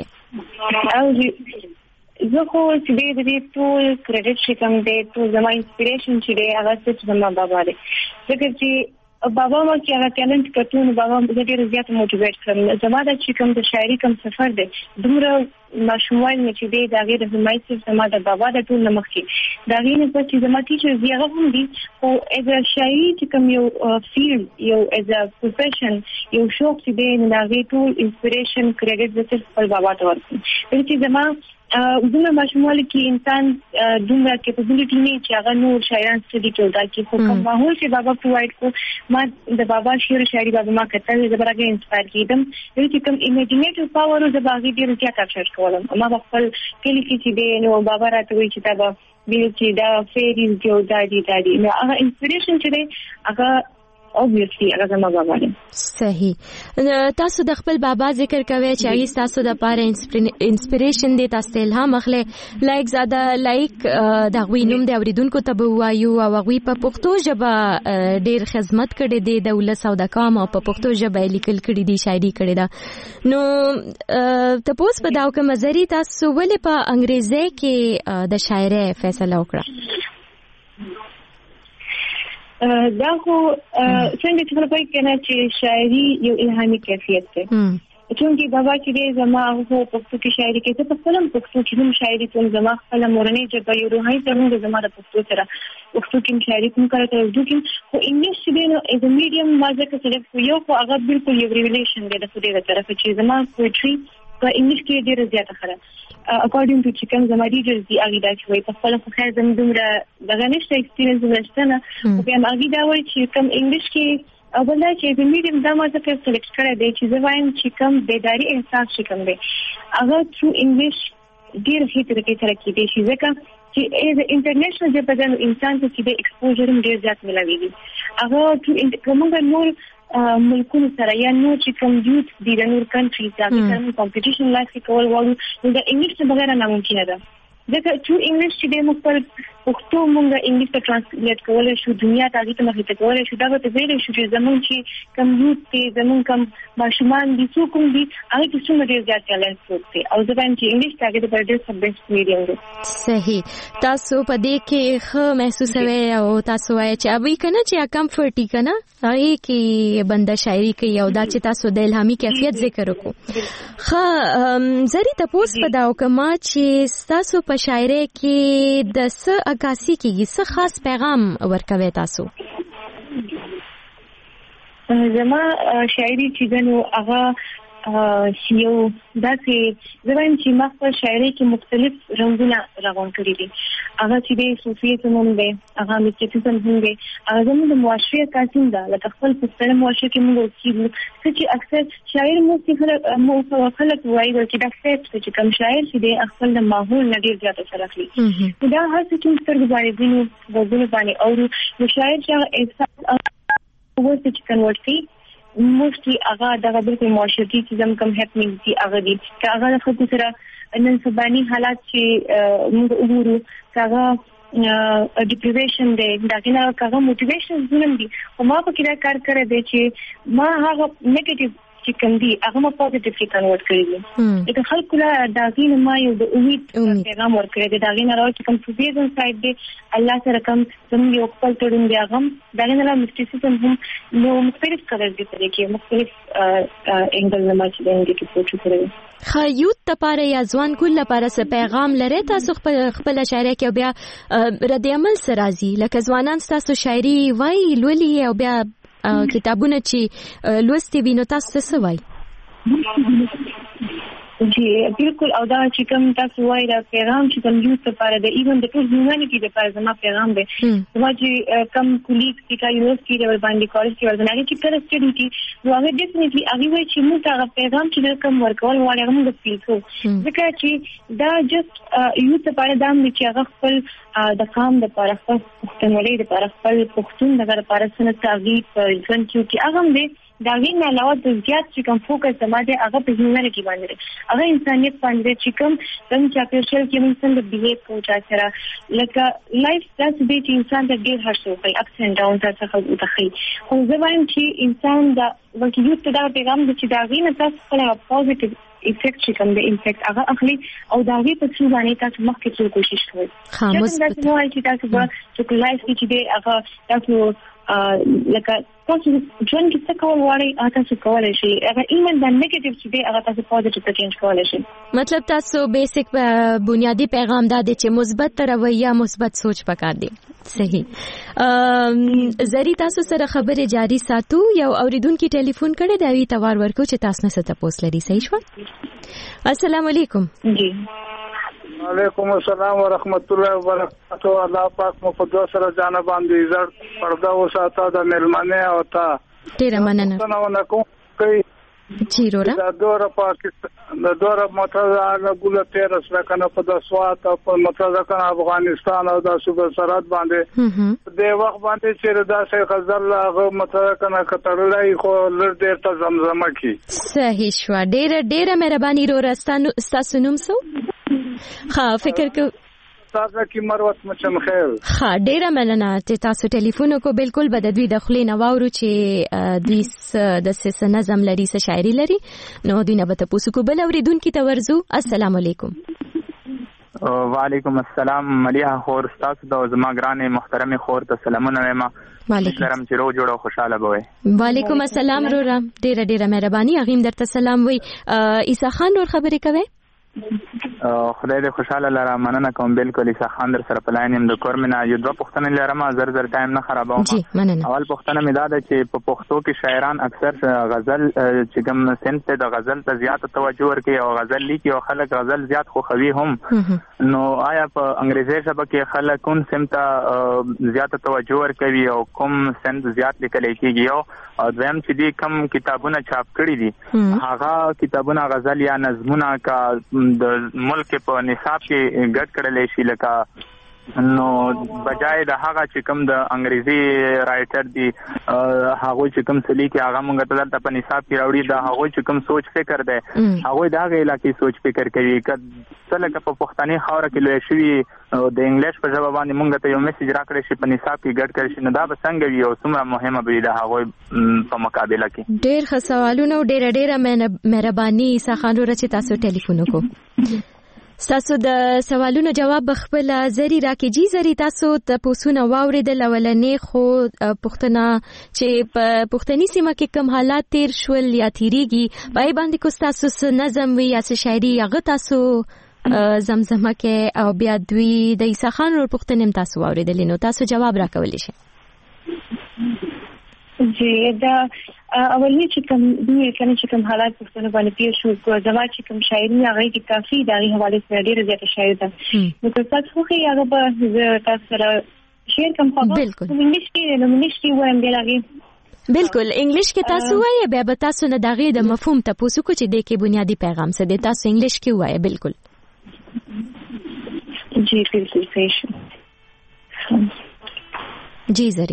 V: وکړه زه خو چې دې ټول کریډټ چې کوم دی ټول زما انسپیریشن چې دی هغه څه زما بابا دی ځکه چې بابا ما چې هغه ټالنت کټون بابا مې ډېر زیات موټیویټ کړم زما د چې کوم د شاعري کوم سفر دی دومره ماشومان مې چې دی دا غیر رهنمایي چې زما د بابا د ټول نمخ کې دا غینه په چې زما ټیچر دی هغه هم دي او از شاعري چې کوم یو فیلډ یو از ا پروفیشن یو شوق چې دی دا غي ټول انسپیریشن کریډټ د خپل بابا ته ورکړم چې زما دومره ماشوموالی کې انسان دومره کیپابیلیټي نه چې هغه نور شاعران سټډي کوي چې خو کوم ماحول چې بابا پرووایډ کو ما د بابا شعر شاعري بابا ما کتل زبرګه انسپایر کیدم چې کوم ایمیجینیټیو پاور او زباغي ډیر زیات اثر کولم ما خپل کلی کې چې دی نو بابا راته وی چې دا به چې دا فیریز جو دادی نو هغه انسپیریشن چې دی هغه obviously هغه زما بابا دی صحیح تاسو د خپل بابا ذکر کوي چې هغه تاسو د پاره انسپیریشن دی تاسو الهام اخلي لایک زیاده لایک دا وینم د اوریدونکو ته وایو او هغه په پښتو ژبه ډیر خدمت کړي دي د ولس او د کام او په پښتو ژبه لیکل کړي دي شاعري کړي ده نو تاسو په داو کې مزري تاسو ولې په انګریزي کې د شاعري فیصله وکړه
C: دا خو څنګه چې په کې نه چې شاعري یو الهامي کیفیت ده چونکی بابا چې زما هو پښتو کې شاعري کې ته په خپل پښتو کې هم شاعري کوم زما خپل مورنۍ ژبه یو روحي ترونه زما د پښتو سره پښتو کې شاعري کوم کار ته اردو کې خو انګلیش چې نو از ا میډیم ما ځکه چې یو خو هغه بالکل یو ریلیشن دی د خدای تر طرفه چې زما پوئټري په انګلیش کې ډیره زیاته خره according to chicken زما ریډرز دی هغه دا چې په خپل خو خیر زم دومره دغه نشته ایکسپیرینس ورشتنه خو بیا هغه دا وایي چې کوم انګلیش کې اول دا چې د میډیم دا ما ځکه سلیکټ کړی دی چې زه وایم چې کوم بیداری احساس چې کوم دی هغه تھرو انګلیش ډیر هیڅ طریقې سره کېدی شي ځکه چې از انټرنیشنل ژبه د انسان ته چې د ایکسپوژر هم ډیر زیات ملوي هغه کومه نور ملکونو سره یا نو چې کوم یوت دي د نور کنټریز دا کوم کمپټیشن لاسي کول وایي نو د انګلیش څخه بغیر ناممکن ده ځکه چې انګلیش چې د مختلف پښتو مونږه انګلیش ته ترانسلیټ کولای شو دنیا ته مخې ته کولای شو دا به ویل شو چې زمونږ چې کم یوت ته زمونږ کم ماشومان دي څو کوم دي هغه چې څومره ډیر زیات ټالنټ پروت دي او زبان چې انګلیش ته د ډېر څه بیسټ میډیم دی.
V: صحیح. تاسو په دې کې ښه محسوسوي او تاسو وایي چې ابي کنه چې کمفورټي کنه هغه کې بنده شاعري کوي او دا چې تاسو د الهامي کیفیت ذکر وکړو. ښه زری تاسو په دا وکما چې تاسو په شاعري کې د څه عکاسي کیږي څه خاص پیغام ورکوي تاسو؟
C: زما شاعري چې دنو هغه یو داسې زبان چې ما په شاعري کې مختلف رنگونه راغون کړی دي هغه چې د صوفیزم هم دی هغه میستیسم هم دی هغه زموږ د معاشره کاسین ده لکه خپل پښتنه معاشره کې موږ اوسېږو چې اکثر شاعر مو خلک وایي چې دا فیکټ چې کوم شاعر چې دی خپل د ماحول نه ډیر زیات اثر اخلي دا هر څه چې سترګې باندې وینو وګړو باندې او نو شاعر چې احساس وګورئ چې کنورټ کی موستلی هغه دغه بالکل معاشرتي چې زم کم هپنینګ دي هغه دي چې هغه د خلکو سره نن سباني حالات چې موږ وګورو هغه ډیپریویشن دی دا کنه هغه موټیویشن زموږ دي او ما په کې دا کار کړی دی چې ما هغه نیگیټیو چې کوم دي هغه ما پوزټیو کې کنورټ کړی دي دا خلکو لا دا غین ما یو د امید پیغام ورکړی دی دا غین راو چې کوم فوزیزم سایډ دی الله سره کوم زموږ یو خپل تړون دی هغه دا غین لا میستیسم هم نو مختلف کلر دي طریقې مختلف انګل نه ما چې دغه کې پوښتنه کړې
V: خیوت تپاره یا ځوان کول لپاره څه پیغام لري تاسو خپل شاعري کې بیا رد عمل سره راځي لکه ځوانان تاسو شاعري وای لولي او بیا کتابونه چې لوستي وینو تاسو څه وای؟
C: جی بالکل او دا چې کوم تاسو وایي دا پیغام چې کوم یوث لپاره د ایون د ټول هیومانټي لپاره زما پیغام دی زما چې کوم کولیګ چې یونیورسيټي لیول باندې کالج کې ورننه چې کله سټډي کی نو هغه ډیفینټلی هغه وایي چې موږ هغه پیغام چې کوم ورکول وایي هغه موږ فیل کوو ځکه چې دا جست یوث لپاره دا چې هغه خپل د قام لپاره خپل پښتونولۍ لپاره خپل پښتون لپاره سنت تعقیب ژوند کې هغه هم دی دا غین علاوه د زیات چې کوم فوکس زماده هغه په هیومانټي باندې هغه انسانيت باندې چې کوم چاپیرشل کې موږ څنګه بیهیو کوو چې سره لکه لایف داسې دی چې انسان د ډیر هر څه کوي اپس اند ډاونز څخه وتخی خو زه وایم چې انسان دا ورته یو څه دا پیغام د چې دا غین تاسو خپل پوزټیو افیکټ چې کوم د امپیکټ هغه اخلي او دا غي په څو باندې تاسو مخکې څه کوشش کوئ چې تاسو وایي چې تاسو به چې لایف کې دی هغه تاسو لکه تاسو ژوند کې څه کول غواړئ تاسو کولای شئ هغه ایمن د نیگیټیو چې دی هغه تاسو پوزټیو ته چینج کولای شئ
V: مطلب تاسو بیسیک بنیادی پیغام دا دی چې مثبت رویه مثبت سوچ پکار دی صحیح زری تاسو سره خبره جاری ساتو یو اوریدونکو ټلیفون کړي دا وی توار ورکو چې تاسو نه ست پوس لري صحیح شو السلام علیکم
C: جی
D: وعلیکم السلام ورحمت الله وبرکاتہ الله پاک مفضل سره جانب باندې عزت پرده وساته د ملمنه او تا
V: ډیر مننه
D: څنګه کوي
V: چیرورا
D: د دوره پاکستان د دوره متحده ګوله 13 لکنه په د سوات او په متحده افغانستان او د صوبه سرحد باندې د وخت باندې چې دا څه غزل هغه متحده کترلای خو لر ډیر ته زمزمه کی
V: صحیح شو ډیر مهرباني رو راستانو تاسو نوم سو ها فکر کو
D: تاسو کی مروت مچم خیر
V: ها ډیره مننه چې تاسو ټلیفون کو بالکل بددوی د خلینو واورو چې د سس نظم لري س شاعري لري نو دینه به تاسو کو بل اوریدونکو ته ورزو السلام علیکم
E: وعلیکم السلام مليحه خور تاسو د زما ګرانه محترمه خور ته سلامونه وایم
V: وعلیکم
E: چې رو جوړو خوشاله بوي
V: وعلیکم السلام رورا ډیره مهرباني اغیم درته سلام وای عیسی خان ور خبرې کوي
E: خدای دې خوشاله لره مننه کوم بالکل عیسی خان در سره پلاین يم د کورمنه یو دوه پښتنه لرم زر ټایم نه خرابوم اول پښتنه مې دا ده چې په پښتو کې شاعران اکثر غزل چې کوم سنت ته د غزل ته زیات توجه ورکوي او غزل لیکي او خلک غزل زیات خوښوي هم نو آیا په انګریزي ژبه کې خلک کوم سمت زیات توجه ورکوي او کوم سنت زیات لیکل کېږي او دویم چې دي کوم کتابونه چاپ کړي دي هغه کتابونه غزل یا نظمونه کا د ملک په نصاب کې ګډ کړل شي لکه نو بجای د هغه چې کوم د انګریزي رائټر دی هغه چې کوم سلی کې هغه مونږ ته د په نصاب کې راوړي د هغه چې کوم سوچ فکر دی هغه د هغه علاقې سوچ فکر کوي کله چې په پښتني خاور کې لوي شوی د انګلیش په ژبه باندې مونږ ته یو میسج راکړی شي په نصاب کې ګډ کړی شي نو دا به څنګه وي او څومره مهمه به د هغه په مقابله کې.
V: ډېر ښه سوالونه او ډېر مهرباني عیسی خان ورته تاسو ټلیفون وکړو. تاسو د سوالونو جواب بخپل زری راکېږي زری تاسو ته پوښتنه واوریدل ولنې خو پوښتنه چې په پښتني سیمه کې کوم حالات تیر شول یا تیریږي پای باندې کو تاسو نظم وی یا شاعري هغه تاسو زمزمه کې او بیا دوی د عیسی خان ور پوښتنه تاسو واوریدل نو تاسو جواب راکولی شئ.
C: جی دا اولنی چې کوم دوی کنه چې کوم حالات پښتنو باندې پیښ شو کو زما چې کوم شاعري هغه کې کافي دغه حواله سره ډیره زیاته شاعر ده نو تاسو خو هغه به تاسو سره شیر کوم خبر انګلیش کې وایم دلته
V: بالکل انګلیش کې تاسو وایي بیا به تاسو نه دغه د مفهوم ته پوسو کو چې د کې بنیادی پیغام څه دی تاسو انګلیش کې وایي بالکل
C: جی بالکل صحیح
V: جی زری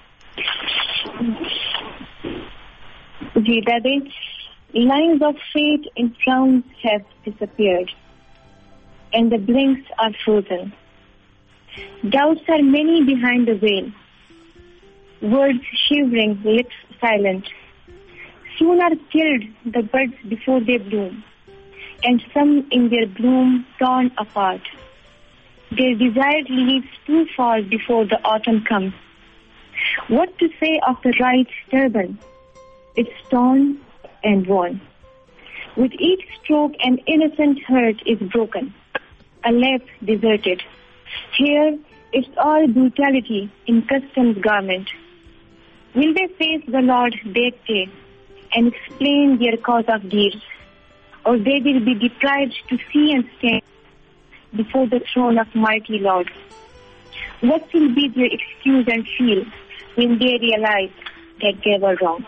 C: lines of fate in frowns have disappeared and the blinks are frozen. Doubts are many behind the veil, words shivering, lips silent. Soon are killed the buds before they bloom, and some in their bloom torn apart. Their desired leaves too fall before the autumn comes. What to say of the right turban? It's torn and worn. With each stroke, an innocent heart is broken, a lap deserted. Here, it's all brutality in customs garment. Will they face the Lord that day and explain their cause of deeds, or they will be deprived to see and stand before the throne of mighty Lord? What will be their excuse and feel when they realize that they were wrong?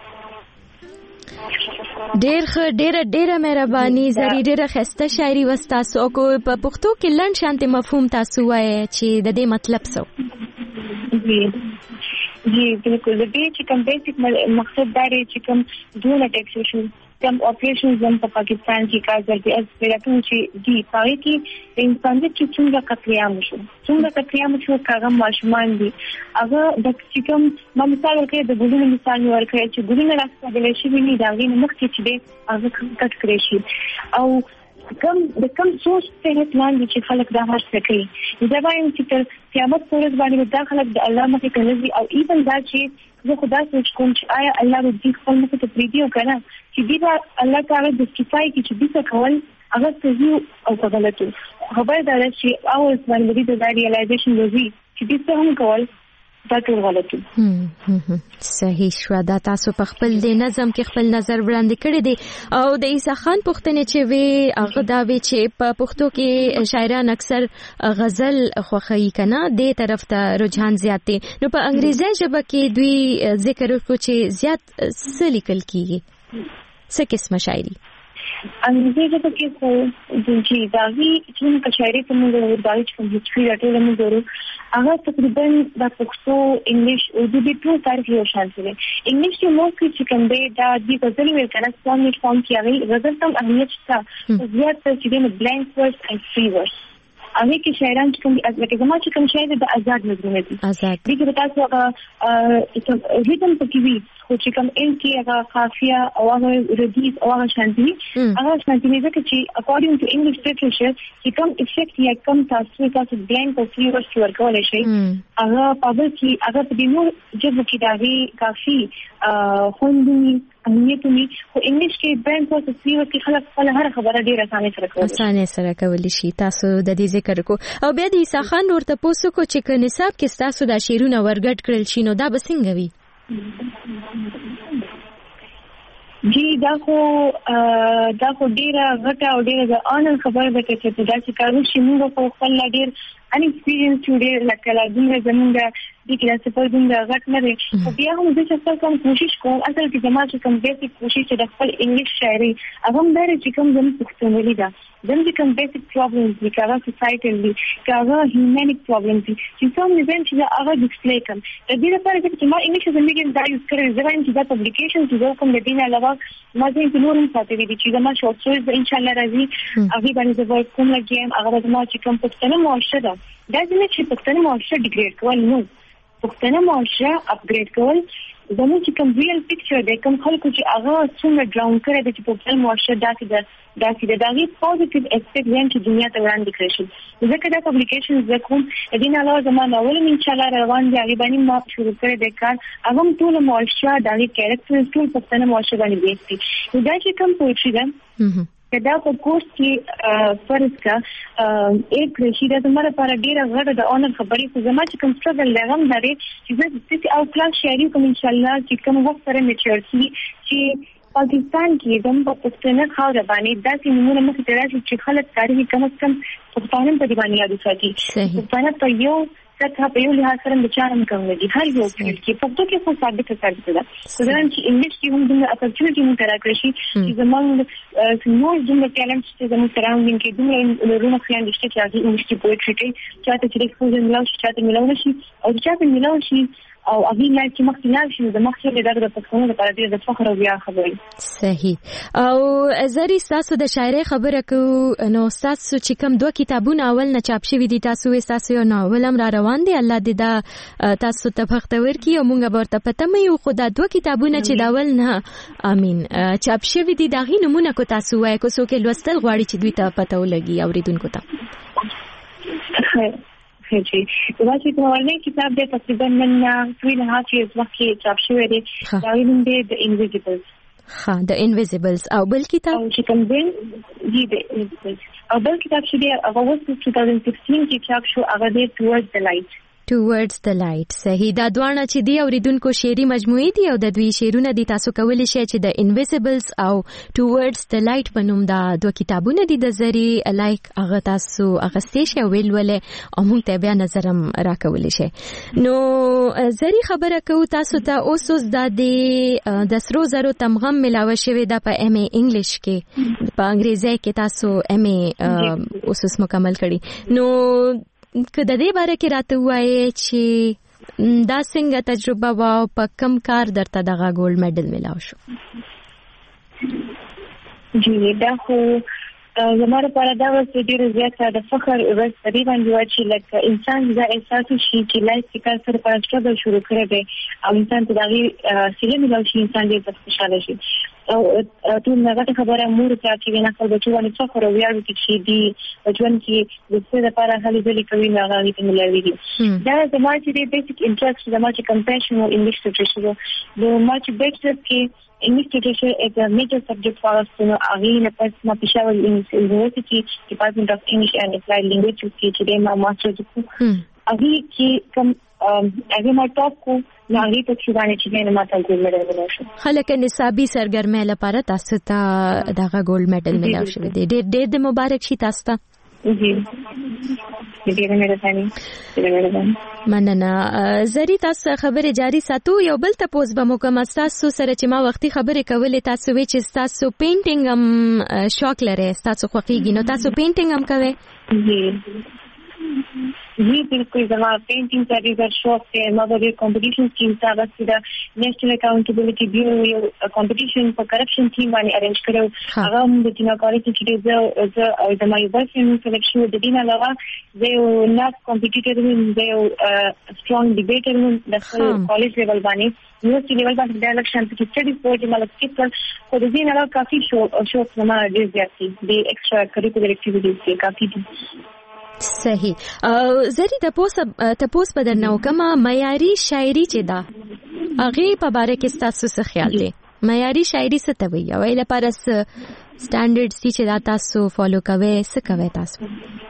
V: ډېر مهرباني زری ډېر خسته شاعري وستاسو او په پښتو کې لنډ شانتي مفهوم تاسو وایي چې د دې مطلب څه
C: جی بالکل د دې چې کوم بیسیک مقصد دا دی چې کوم ډونه ټیکس شو کوم اپریشن زم په پاکستان کې کار کوي از پیراتون چې دی پاره کې د انسان د څنګه قتلعام شو کاغه ماشومان دي هغه د کوم مثال ورکړي د ګولونو مثال ورکړي چې ګولونو راځي د شي ویني دا غي مخ کې چې هغه کټ کړی شي او د کوم سوچ په پلان دي چې خلک دا هر څه کوي دا وایم چې تر قیامت پورې باندې دا خلک د الله مخې ته نزي او ایون دا چې زه خدا سوچ کوم چې آیا الله دې خپل مخې ته پریدي او کنه چې دې الله تعالی د صفای کې چې دې کول هغه صحیح او غلط خبر دا چې او باندې د ریالایزیشن وزي چې دې څه هم کول دا ټول غلط
V: صحیح شو دا تاسو په خپل د نظم کې خپل نظر وړاندې کړی دی او د عیسی خان پښتنې چې وی هغه دا وی چې په پښتو کې شاعران اکثر غزل خوښوي کنه د طرف ته رجحان زیات دی نو په انګریزي ژبه کې دوی ذکر وکړو چې زیات څه لیکل کیږي څه قسمه شاعري
C: انګریزي ژبه کې خو د جیداوی چې شاعري کوم د ورځي چې کوم هیڅ راټول نه ګورو هغه تقریبا د پښتو انګلیش اردو د ټول تاریخ یو شان دی انګلیش کې مو چې کوم دی دا د غزل ویل کنه سپانیش فارم کې هغه غزل تم اهمیت شته زیات چې د بلانک ورډز او فری ورډز هغه کې شاعران چې کوم لکه زما چې کوم شاعر د آزاد نظمونه دي دغه تاسو هغه ریتم پکې وي خو چې کوم ال کې هغه قافیه او هغه ردیف او هغه شانتي ځکه چې اکورډینګ ټو انګلیش لټریچر چې کوم افیکټ یا کوم تاسو بلانک او فری ورډز ورکول شي هغه په بل کې هغه په دې نو جبو کې داغي کافي خوندني اهمیتونی خو انګلیش کې بلانک او فری ورډز کې خلک خپل هر خبره ډیره اسانه سره
V: کولی شي تاسو د دې ذکر کو او بیا د عیسی خان ورته پوسو کو چې ک نصاب کې تاسو د شیرونه ورګټ کړل شي نو دا به څنګه وي
C: جی دا خو ډیره غټه او ډیره د ان خبره ده چې دا چې کارو شي موږ په خپل ډیر ان ایکسپیرینس ډېر لکه لا دومره زمونږ د کې سفر دومره غټ نه دی خو بیا هم زه چې کوم کوشش کوم اصل کې زما چې کوم بیسیک کوشش چې د خپل انګلیش شاعري هغه هم دا چې کوم زموږ پښتونولي ده زموږ کوم بیسیک پرابلمز دي کاغه سوسایټل دي کاغه هیومنیک پرابلمز دي چې څوم نه زم چې هغه ډیسپلی کوم د دې لپاره چې ما انګلیش زموږ دا یوز کړی زه وایم چې دا پبلیکیشن چې کوم د دین علاوه ما زه په نورم ساتلې دي چې زما شورت سټوریز ان شاء الله راځي هغه باندې زه ورک کوم لګیم هغه زما چې کوم پښتنه معاشره ده دا چې پښتنه معاشره ډیګریډ کول نو پښتنه معاشره اپګریډ کول زموږ چې کوم ریل پکچر دی کوم خلکو چې هغه څنګه ډراون کړی دی چې پښتنه معاشره داسې د هغې پوزیټیو اسپیکټ یم چې دنیا ته وړاندې کړی شي ځکه دا پبلیکیشن زه کوم د دې نه علاوه زما ناول هم انشاءالله روان دی هغې باندې ما شروع کړی دی کار هغه هم ټوله معاشره د هغې کیریکټرز ټول پښتنه معاشره باندې بیس دي نو دا چې کوم پویټري ده دا په کورس کې فرض کا ایک رشي د زموږ لپاره ډیره غوړه د اونر خبرې خو زما چې کوم سټرګل لرم درې چې زه د او کلاس شریک کوم ان شاء الله چې کوم وخت سره میچور شي چې پاکستان کې د پښتنه خاور باندې داسې نمونه مخ ته راځي چې خلک تاریخي کم از کم پښتانه په دی باندې یاد ساتي پښتانه په یو څه په یو لحاظ سره د چارم کوي دي هر یو کې پښتو کې خو ثابت ده ځکه چې انګلیش کې هم د اپورچونټی مو تراکړی شي چې زمونږ نور دومره ټالنټ چې زموږ سراوندینګ کې دومره لرونه خیال دي چې هغه انګلیش کې پویټري کوي چاته چې ایکسپوزر ملاو شي چاته ملاو شي او چاته ملاو شي او هغه نه چې مخکې شي د مخکې د پښتون لپاره د فخر او ویاړ خبرې
J: صحیح او زری تاسو د شاعرۍ خبره کو نو تاسو چې کوم دوه کتابونه اول نه چاپ شوي دي تاسو یو ناول هم را روان دي الله دې دا تاسو ته بختور کی او مونږ ورته پته مې خو دا دوه کتابونه چې دا اول نه امين چاپ شوي دي دا غي نمونه کو تاسو وای کو څوک لوستل غواړي چې دوی ته پته ولګي اوریدونکو ته
C: جی دا چې کومه کتاب د تقریبا من 3.5 years وخت کې چاپ شوی دی دا وینم دی د انویزیبلز
J: د انویزیبلز او بل کتاب
C: چې کوم دی دی د انویزیبلز او بل کتاب چې دی هغه وس 2016 کې چاپ شو هغه دی Towards the Light
J: صحیح دا دوانه چې دی اوریدونکو شعري مجموعه دي او د دوی شعرونه دي تاسو کولی شئ چې د انویزیبلز او Towards the Light په نوم دا دوه کتابونه دي د زری لایک هغه تاسو اغستې شئ ویل او موږ ته بیا نظرم راکولی شئ نو زری خبره کوو تاسو ته اوس د سرو زرو تمغه ملاوه شوی دا په ام ای انګلیش کې په انګریزي کې تاسو ام ای اوس مکمل کړی نو که د دې باره کې راته وایي چې دا څنګه تجربه وا او په کم کار درته دغه ګولډ میډل ملاو شو
C: جی دا خو زموږ لپاره دا وسه ډیره زیاته د فخر او رضا باندې چې لکه انسان دا احساس شي چې لایف کې کار سره پاتې شروع کړی دی او انسان ته دغه سیله ملاوي شي انسان دې خوشاله شي او ټول هغه خبره مور ته چې نه خپل بچو باندې فخر او ویاړ چې دی ژوند کې د څه لپاره هلي ځلې کوي نه هغه دې ملاوي دي دا زموږ چې بیسیک انټرست زموږ کمپیشن او انګلیش لټریچر د ماچ بیسټر کې English literature is a major subject for us to know. Again, my Peshawar University Department of English and Applied Languages की today my master's को अभी की कम अभी मैं टॉप को नागी तक शुभाने चीजें न माता गोल्ड मेडल मिला शो
J: خلک نصابی سرګرمۍ لپاره تاسو ته دغه ګولډ میډل ملاو شوی دی ډېر د مبارک شي تاسو ته
C: جی ډېر مهرباني
J: مننه زری تاسو خبره جاری ساتو یو بل ته پوز به مکمل تاسو سره چې ما وختي خبره کولې تاسو وی چې تاسو پینټینګ هم شوق لرئ تاسو خوښیږي نو تاسو پینټینګ هم کوئ
C: जी बिल्कुल जमा पेंटिंग का रिसर्च शौक है मगर ये कंपटीशन की हिसाब से द नेशनल अकाउंटेबिलिटी ब्यूरो यो कंपटीशन फॉर करप्शन टीम वाले अरेंज करो आगाम द जिना कॉलेज की ज जमा यूनिवर्सिटी सिलेक्शन द दिन अलावा जे नॉट कॉम्पिटिटर में जे स्ट्रांग डिबेटर में द कॉलेज लेवल बानी यूनिवर्सिटी लेवल पर डायरेक्शन की स्टडी फॉर जमा स्किप को द दिन अलावा काफी शौक जमा डिजाती द एक्स्ट्रा करिकुलर एक्टिविटीज के काफी
J: صحیح زری تپوس په درنو کما معیاري شاعري چې دا هغه په باره کې تاسو څه خیال دی معیاري شاعري څه ته وایي او لپاره سټانډرډ چې دا تاسو فالو کوئ څه کوئ تاسو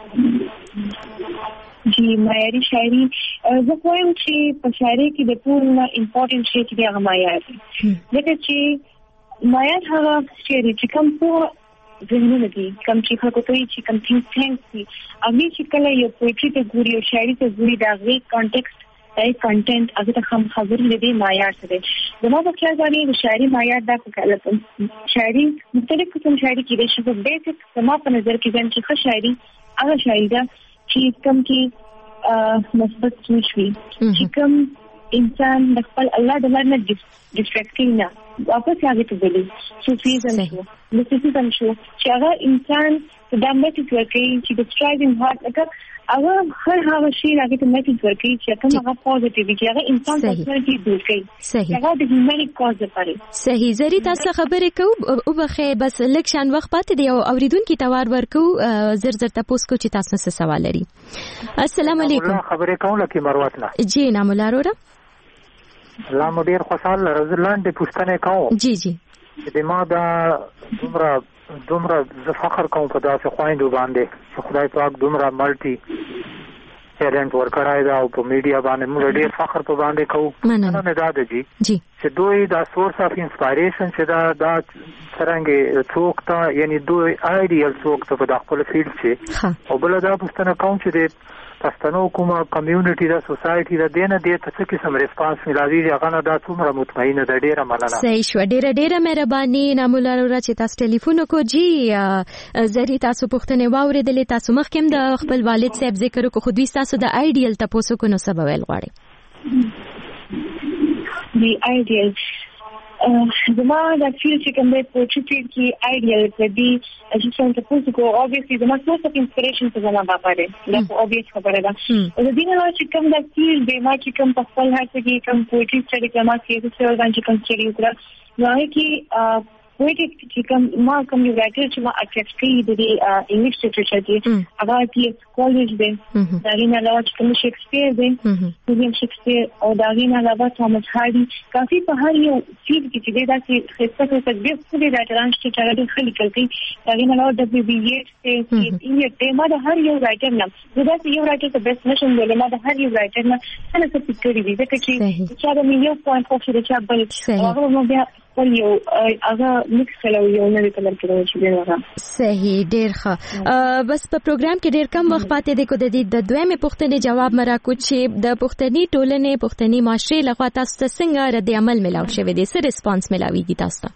C: جی معیاري شاعري زه وایم چې په شاعري کې د ټول نه امپورټنت شی چې هغه معیار دی ځکه چې معیار هغه شاعري چې کوم په ذهنونه دي کوم چې خلکو ته چې کوم ثینکس دي هغه چې کله یو پوئټری ته ګوري او شاعري ته ګوري دا غي کانټیکست دای کانټینټ هغه ته هم خبر لدی معیار څه دی زما په خیال باندې د شاعري معیار دا کله شاعري مختلف قسم شاعري کې د شپږ بیسیک زما په نظر کې ځم چې ښه شاعري هغه شاعري ده چې کوم کې مثبت سوچ وي چې کوم انسان د خپل الله د لاره نه ډیسټریکټ نه واپس هغه ته ویلي صوفیزم شو مسیحیزم شو چې هغه انسان د میسج ورکړي چې د سټرایوینګ هارت لکه هغه هغه شی هغه ته میسج ورکړي چې کوم هغه پوزټیویټي هغه انسان پرسنالټي جوړ کړي هغه د هیومنیټ کاز لپاره
J: صحیح زری تاسو خبرې کوو او بخې بس لکشان وخت پاتې دی او اوریدونکو توار ورکو زر تاسو کو چې تاسو څه سوال لري السلام علیکم
H: خبرې کوم لکه مروت نه
J: جی نام لارورا
H: الله مو ډیر خوشاله رزلند پښتنه کوم
J: جی جی
H: د ما دا دومره ز فخر کوم په داسې خويندو باندې چې خدای پاک دومره ملټي ټیلنټ ورکړای دا او په میډیا باندې موږ ډیر فخر په باندې کوو نه دا دی چې دوی دا سورس اف انسپایریشن چې دا څنګه څوک ته یعنی دوی ایډیال څوک ته په خپل فیلډ کې او بل دا پښتنه کوم چې د پښتنو کومه کمیونټي دا سوسایټي دا دینه د څه قسم ریسپانس ملایي هغه نه دا څومره مطمئنه ده ډیره مننه
J: صحیح شو ډیره مهرباني نامولاره چې تاسو ټلیفون کو جی زری تاسو پښتنه واوریدلې تاسو مخکې د خپل والد صاحب ذکر کو خو دوی تاسو د ایډیل تاسو کو نو سبب ویل غواړي
C: دی ایډیل زما دا فیل چې کوم د پوئټری کې ایډیال دی چې څنګه تاسو کو obviously زما سورس اف انسپریشن څه زما بابا دی دا obvious خبره ده او د دې نه چې کوم د فیل دی ما چې کوم په خپل هڅه کې کوم پوئټری سټډي کوم چې څه باندې کوم سټډي وکړه نو هغه پوئټری چې کوم ما کوم یو رائټر چې ما اټریکټ کړی د انګلیش لټریچر دی هغه چې کالج دی دا نه علاوه چې کوم شکسپیر دی ویلیام شکسپیر او دا نه علاوه توماس هارډي کافي په هر یو فیلډ کې چې دا چې خصوصا د ډېر رائټران چې هغه خلک کوي دا نه علاوه د بي ایټ چې ما د هر یو رائټر نه دا چې یو رائټر ته بیسټ نشم ویل ما د هر یو رائټر نه څه څه فکرې دي ځکه چې دا مې یو پوینټ اف د چا بل هغه مو بیا یو هغه مکس کړو یو نوې کلر کې راځي دا
J: صحیح ډیر ښه بس په پروګرام کې ډیر کم وخت پاتې دی کو د دې د دویمه پوښتنې جواب مرا کو چې د پښتني ټولنې پښتني معاشري لخوا تاسو ته څنګه رد عمل ملاو شوی دی څه ریسپانس ملاويږي تاسو ته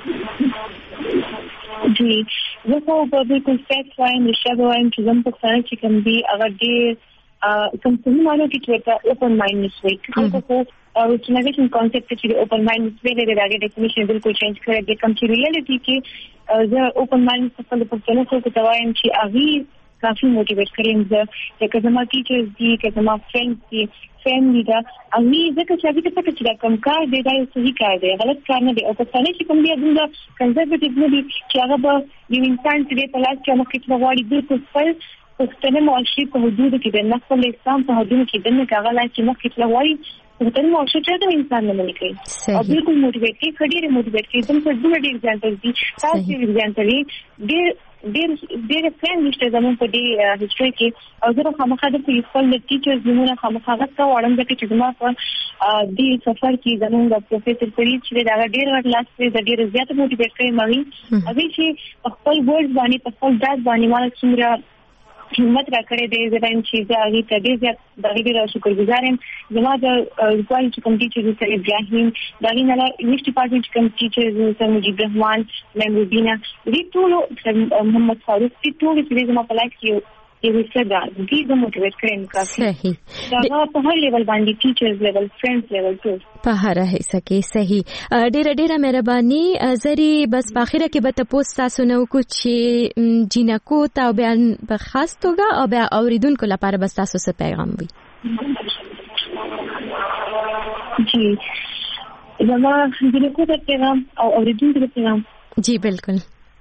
C: جی زه په بالکل فیکټ وایم رښتیا وایم چې زم په څیر چې کوم دی هغه ډیر کوم څه مانو کې چې اوپن مایند نشوي خلکو originalization concept چې open mind ویلې راغی definition بالکل چینج کړی د کوم چې reality کې زه open mind څخه په پښتنو کې توایم چې اغي کافي موټیویټ کړم زه چې زما ټیچرز دي چې زما فرندز دي فیملی دا اغي ځکه چې هغه ته پته چې دا کوم کار دی دا یو صحیح کار دی غلط کار نه دی او په څنګه چې کوم دی دا کنزرویټیو نه دي چې هغه به یو انسان چې په لاس کې مخکې غواړي بالکل خپل پښتنه معاشري په حدود کې د نسل اسلام په حدود کې د نه کاغه لاس کې مخکې غواړي پښتنه معاشري چې انسان نه مني کوي او بالکل موټیویټ کوي خډيره موټیویټ کوي زموږ په ډېر ایگزامپل دي تاسو ایگزامپل ډېر فرند نشته زموږ په دې هیستوري کې او زه خامخا د خپل ټیچرز زموږه خامخا غوښتم وړم چې زما په دې سفر کې زموږ د پروفیسور فرید چې دا ډېر لاس په ډېر زیات موټیویټ کوي مې هغه چې خپل ورډ باندې په خپل ذات باندې مال څومره همت راکړې دې زرایم چې دا هغه ته ډېر زیات ډېر شکرګزار یم زما د ریکوایرډ چې کوم ټیچر سره ابراهیم دا نه انګلیش ډپارټمنټ کوم ټیچر سره مجيب رحمان ممبینا دې ټول محمد فاروق دې ټول چې زما په لایف کې یو څه دا دې زما موټیویټ کړم کافي
J: صحیح
C: دا په هر لیول باندې ټیچرز لیول فرندز لیول ټول
J: په هر حصہ کې صحیح ډېر مهرباني زری بس په اخره کې به تاسو تاسو نو کوم جنکو ته بیان په خاص توګه او بیا اوریدونکو لپاره بس تاسو څه پیغام وي
C: جی زما جنکو ته پیغام او اوریدونکو ته پیغام
J: جی بالکل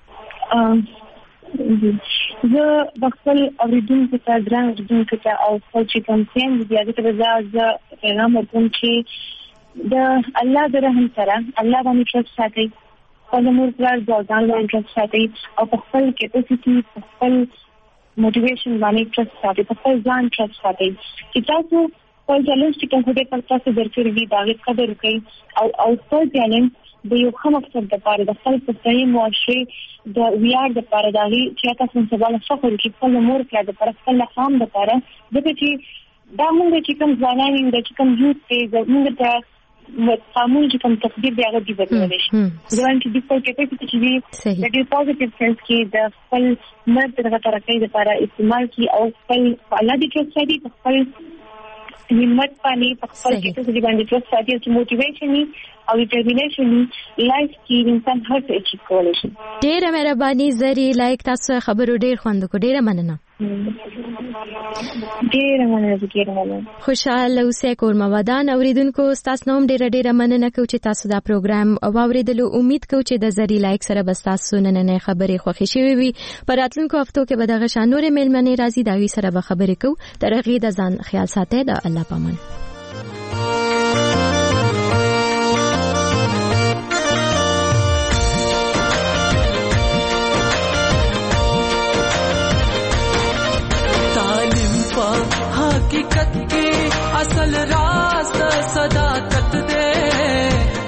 C: زه خپل اوریدونکو ته ځان اوریدونکو ته او خپل چې کوم څنګه دی هغه ته زه پیغام ورکوم چې د الله د رحم سره الله باندې ټرست ساتي او د مور پر ځان باندې ټرست ساتي او خپل کیپاسټي خپل موټیویشن باندې ټرست ساتي خپل ځان ټرست ساتي چې تاسو خپل ټیلنټ چې کوم څه په تاسو درکړي دا غي قدر کوي او خپل ټیلنټ د یو ښه مقصد لپاره د خپل پښتني معاشري د ویاړ لپاره د هغې چې تاسو سبا له فخر کې خپل مور کړه د پر خپل خام لپاره ځکه چې دا موږ چې کوم ځوانان یو چې کوم یوت دی موږ ته قانون چې کوم تقدیر دی هغه دی بدلول شي ځوان چې د خپل کیپاسټي چې دی د ډیر پوزټیو سنس کې د خپل مرګ دغه ترقۍ لپاره استعمال کی او خپل الله دې چې سړي خپل همت باندې خپل کیپاسټي باندې چې ساتي چې موټیویشن او ډیټرمینیشن لایف کې انسان هر څه اچیو کولای شي.
J: ډیره مهرباني زری لایک تاسو خبرو ډیر خوند کو ډیره مننه.
C: ډیره مننه.
J: خوشاله اوسئ کورما ودان اوریدونکو تاسو نوم ډیره مننه کوم چې تاسو دا پروګرام واوریدلو. امید کوم چې د زری لایک سره بس تاسو نن خبرې خوښی شوي وي. پر راتلونکو هفتو کې به دغه شانور ملمنې راځي دا وی سره به خبرې کوو. ترغه د ځان خیال ساتئ د الله پامان.
K: حقیقت کی اصل راز صداقت دے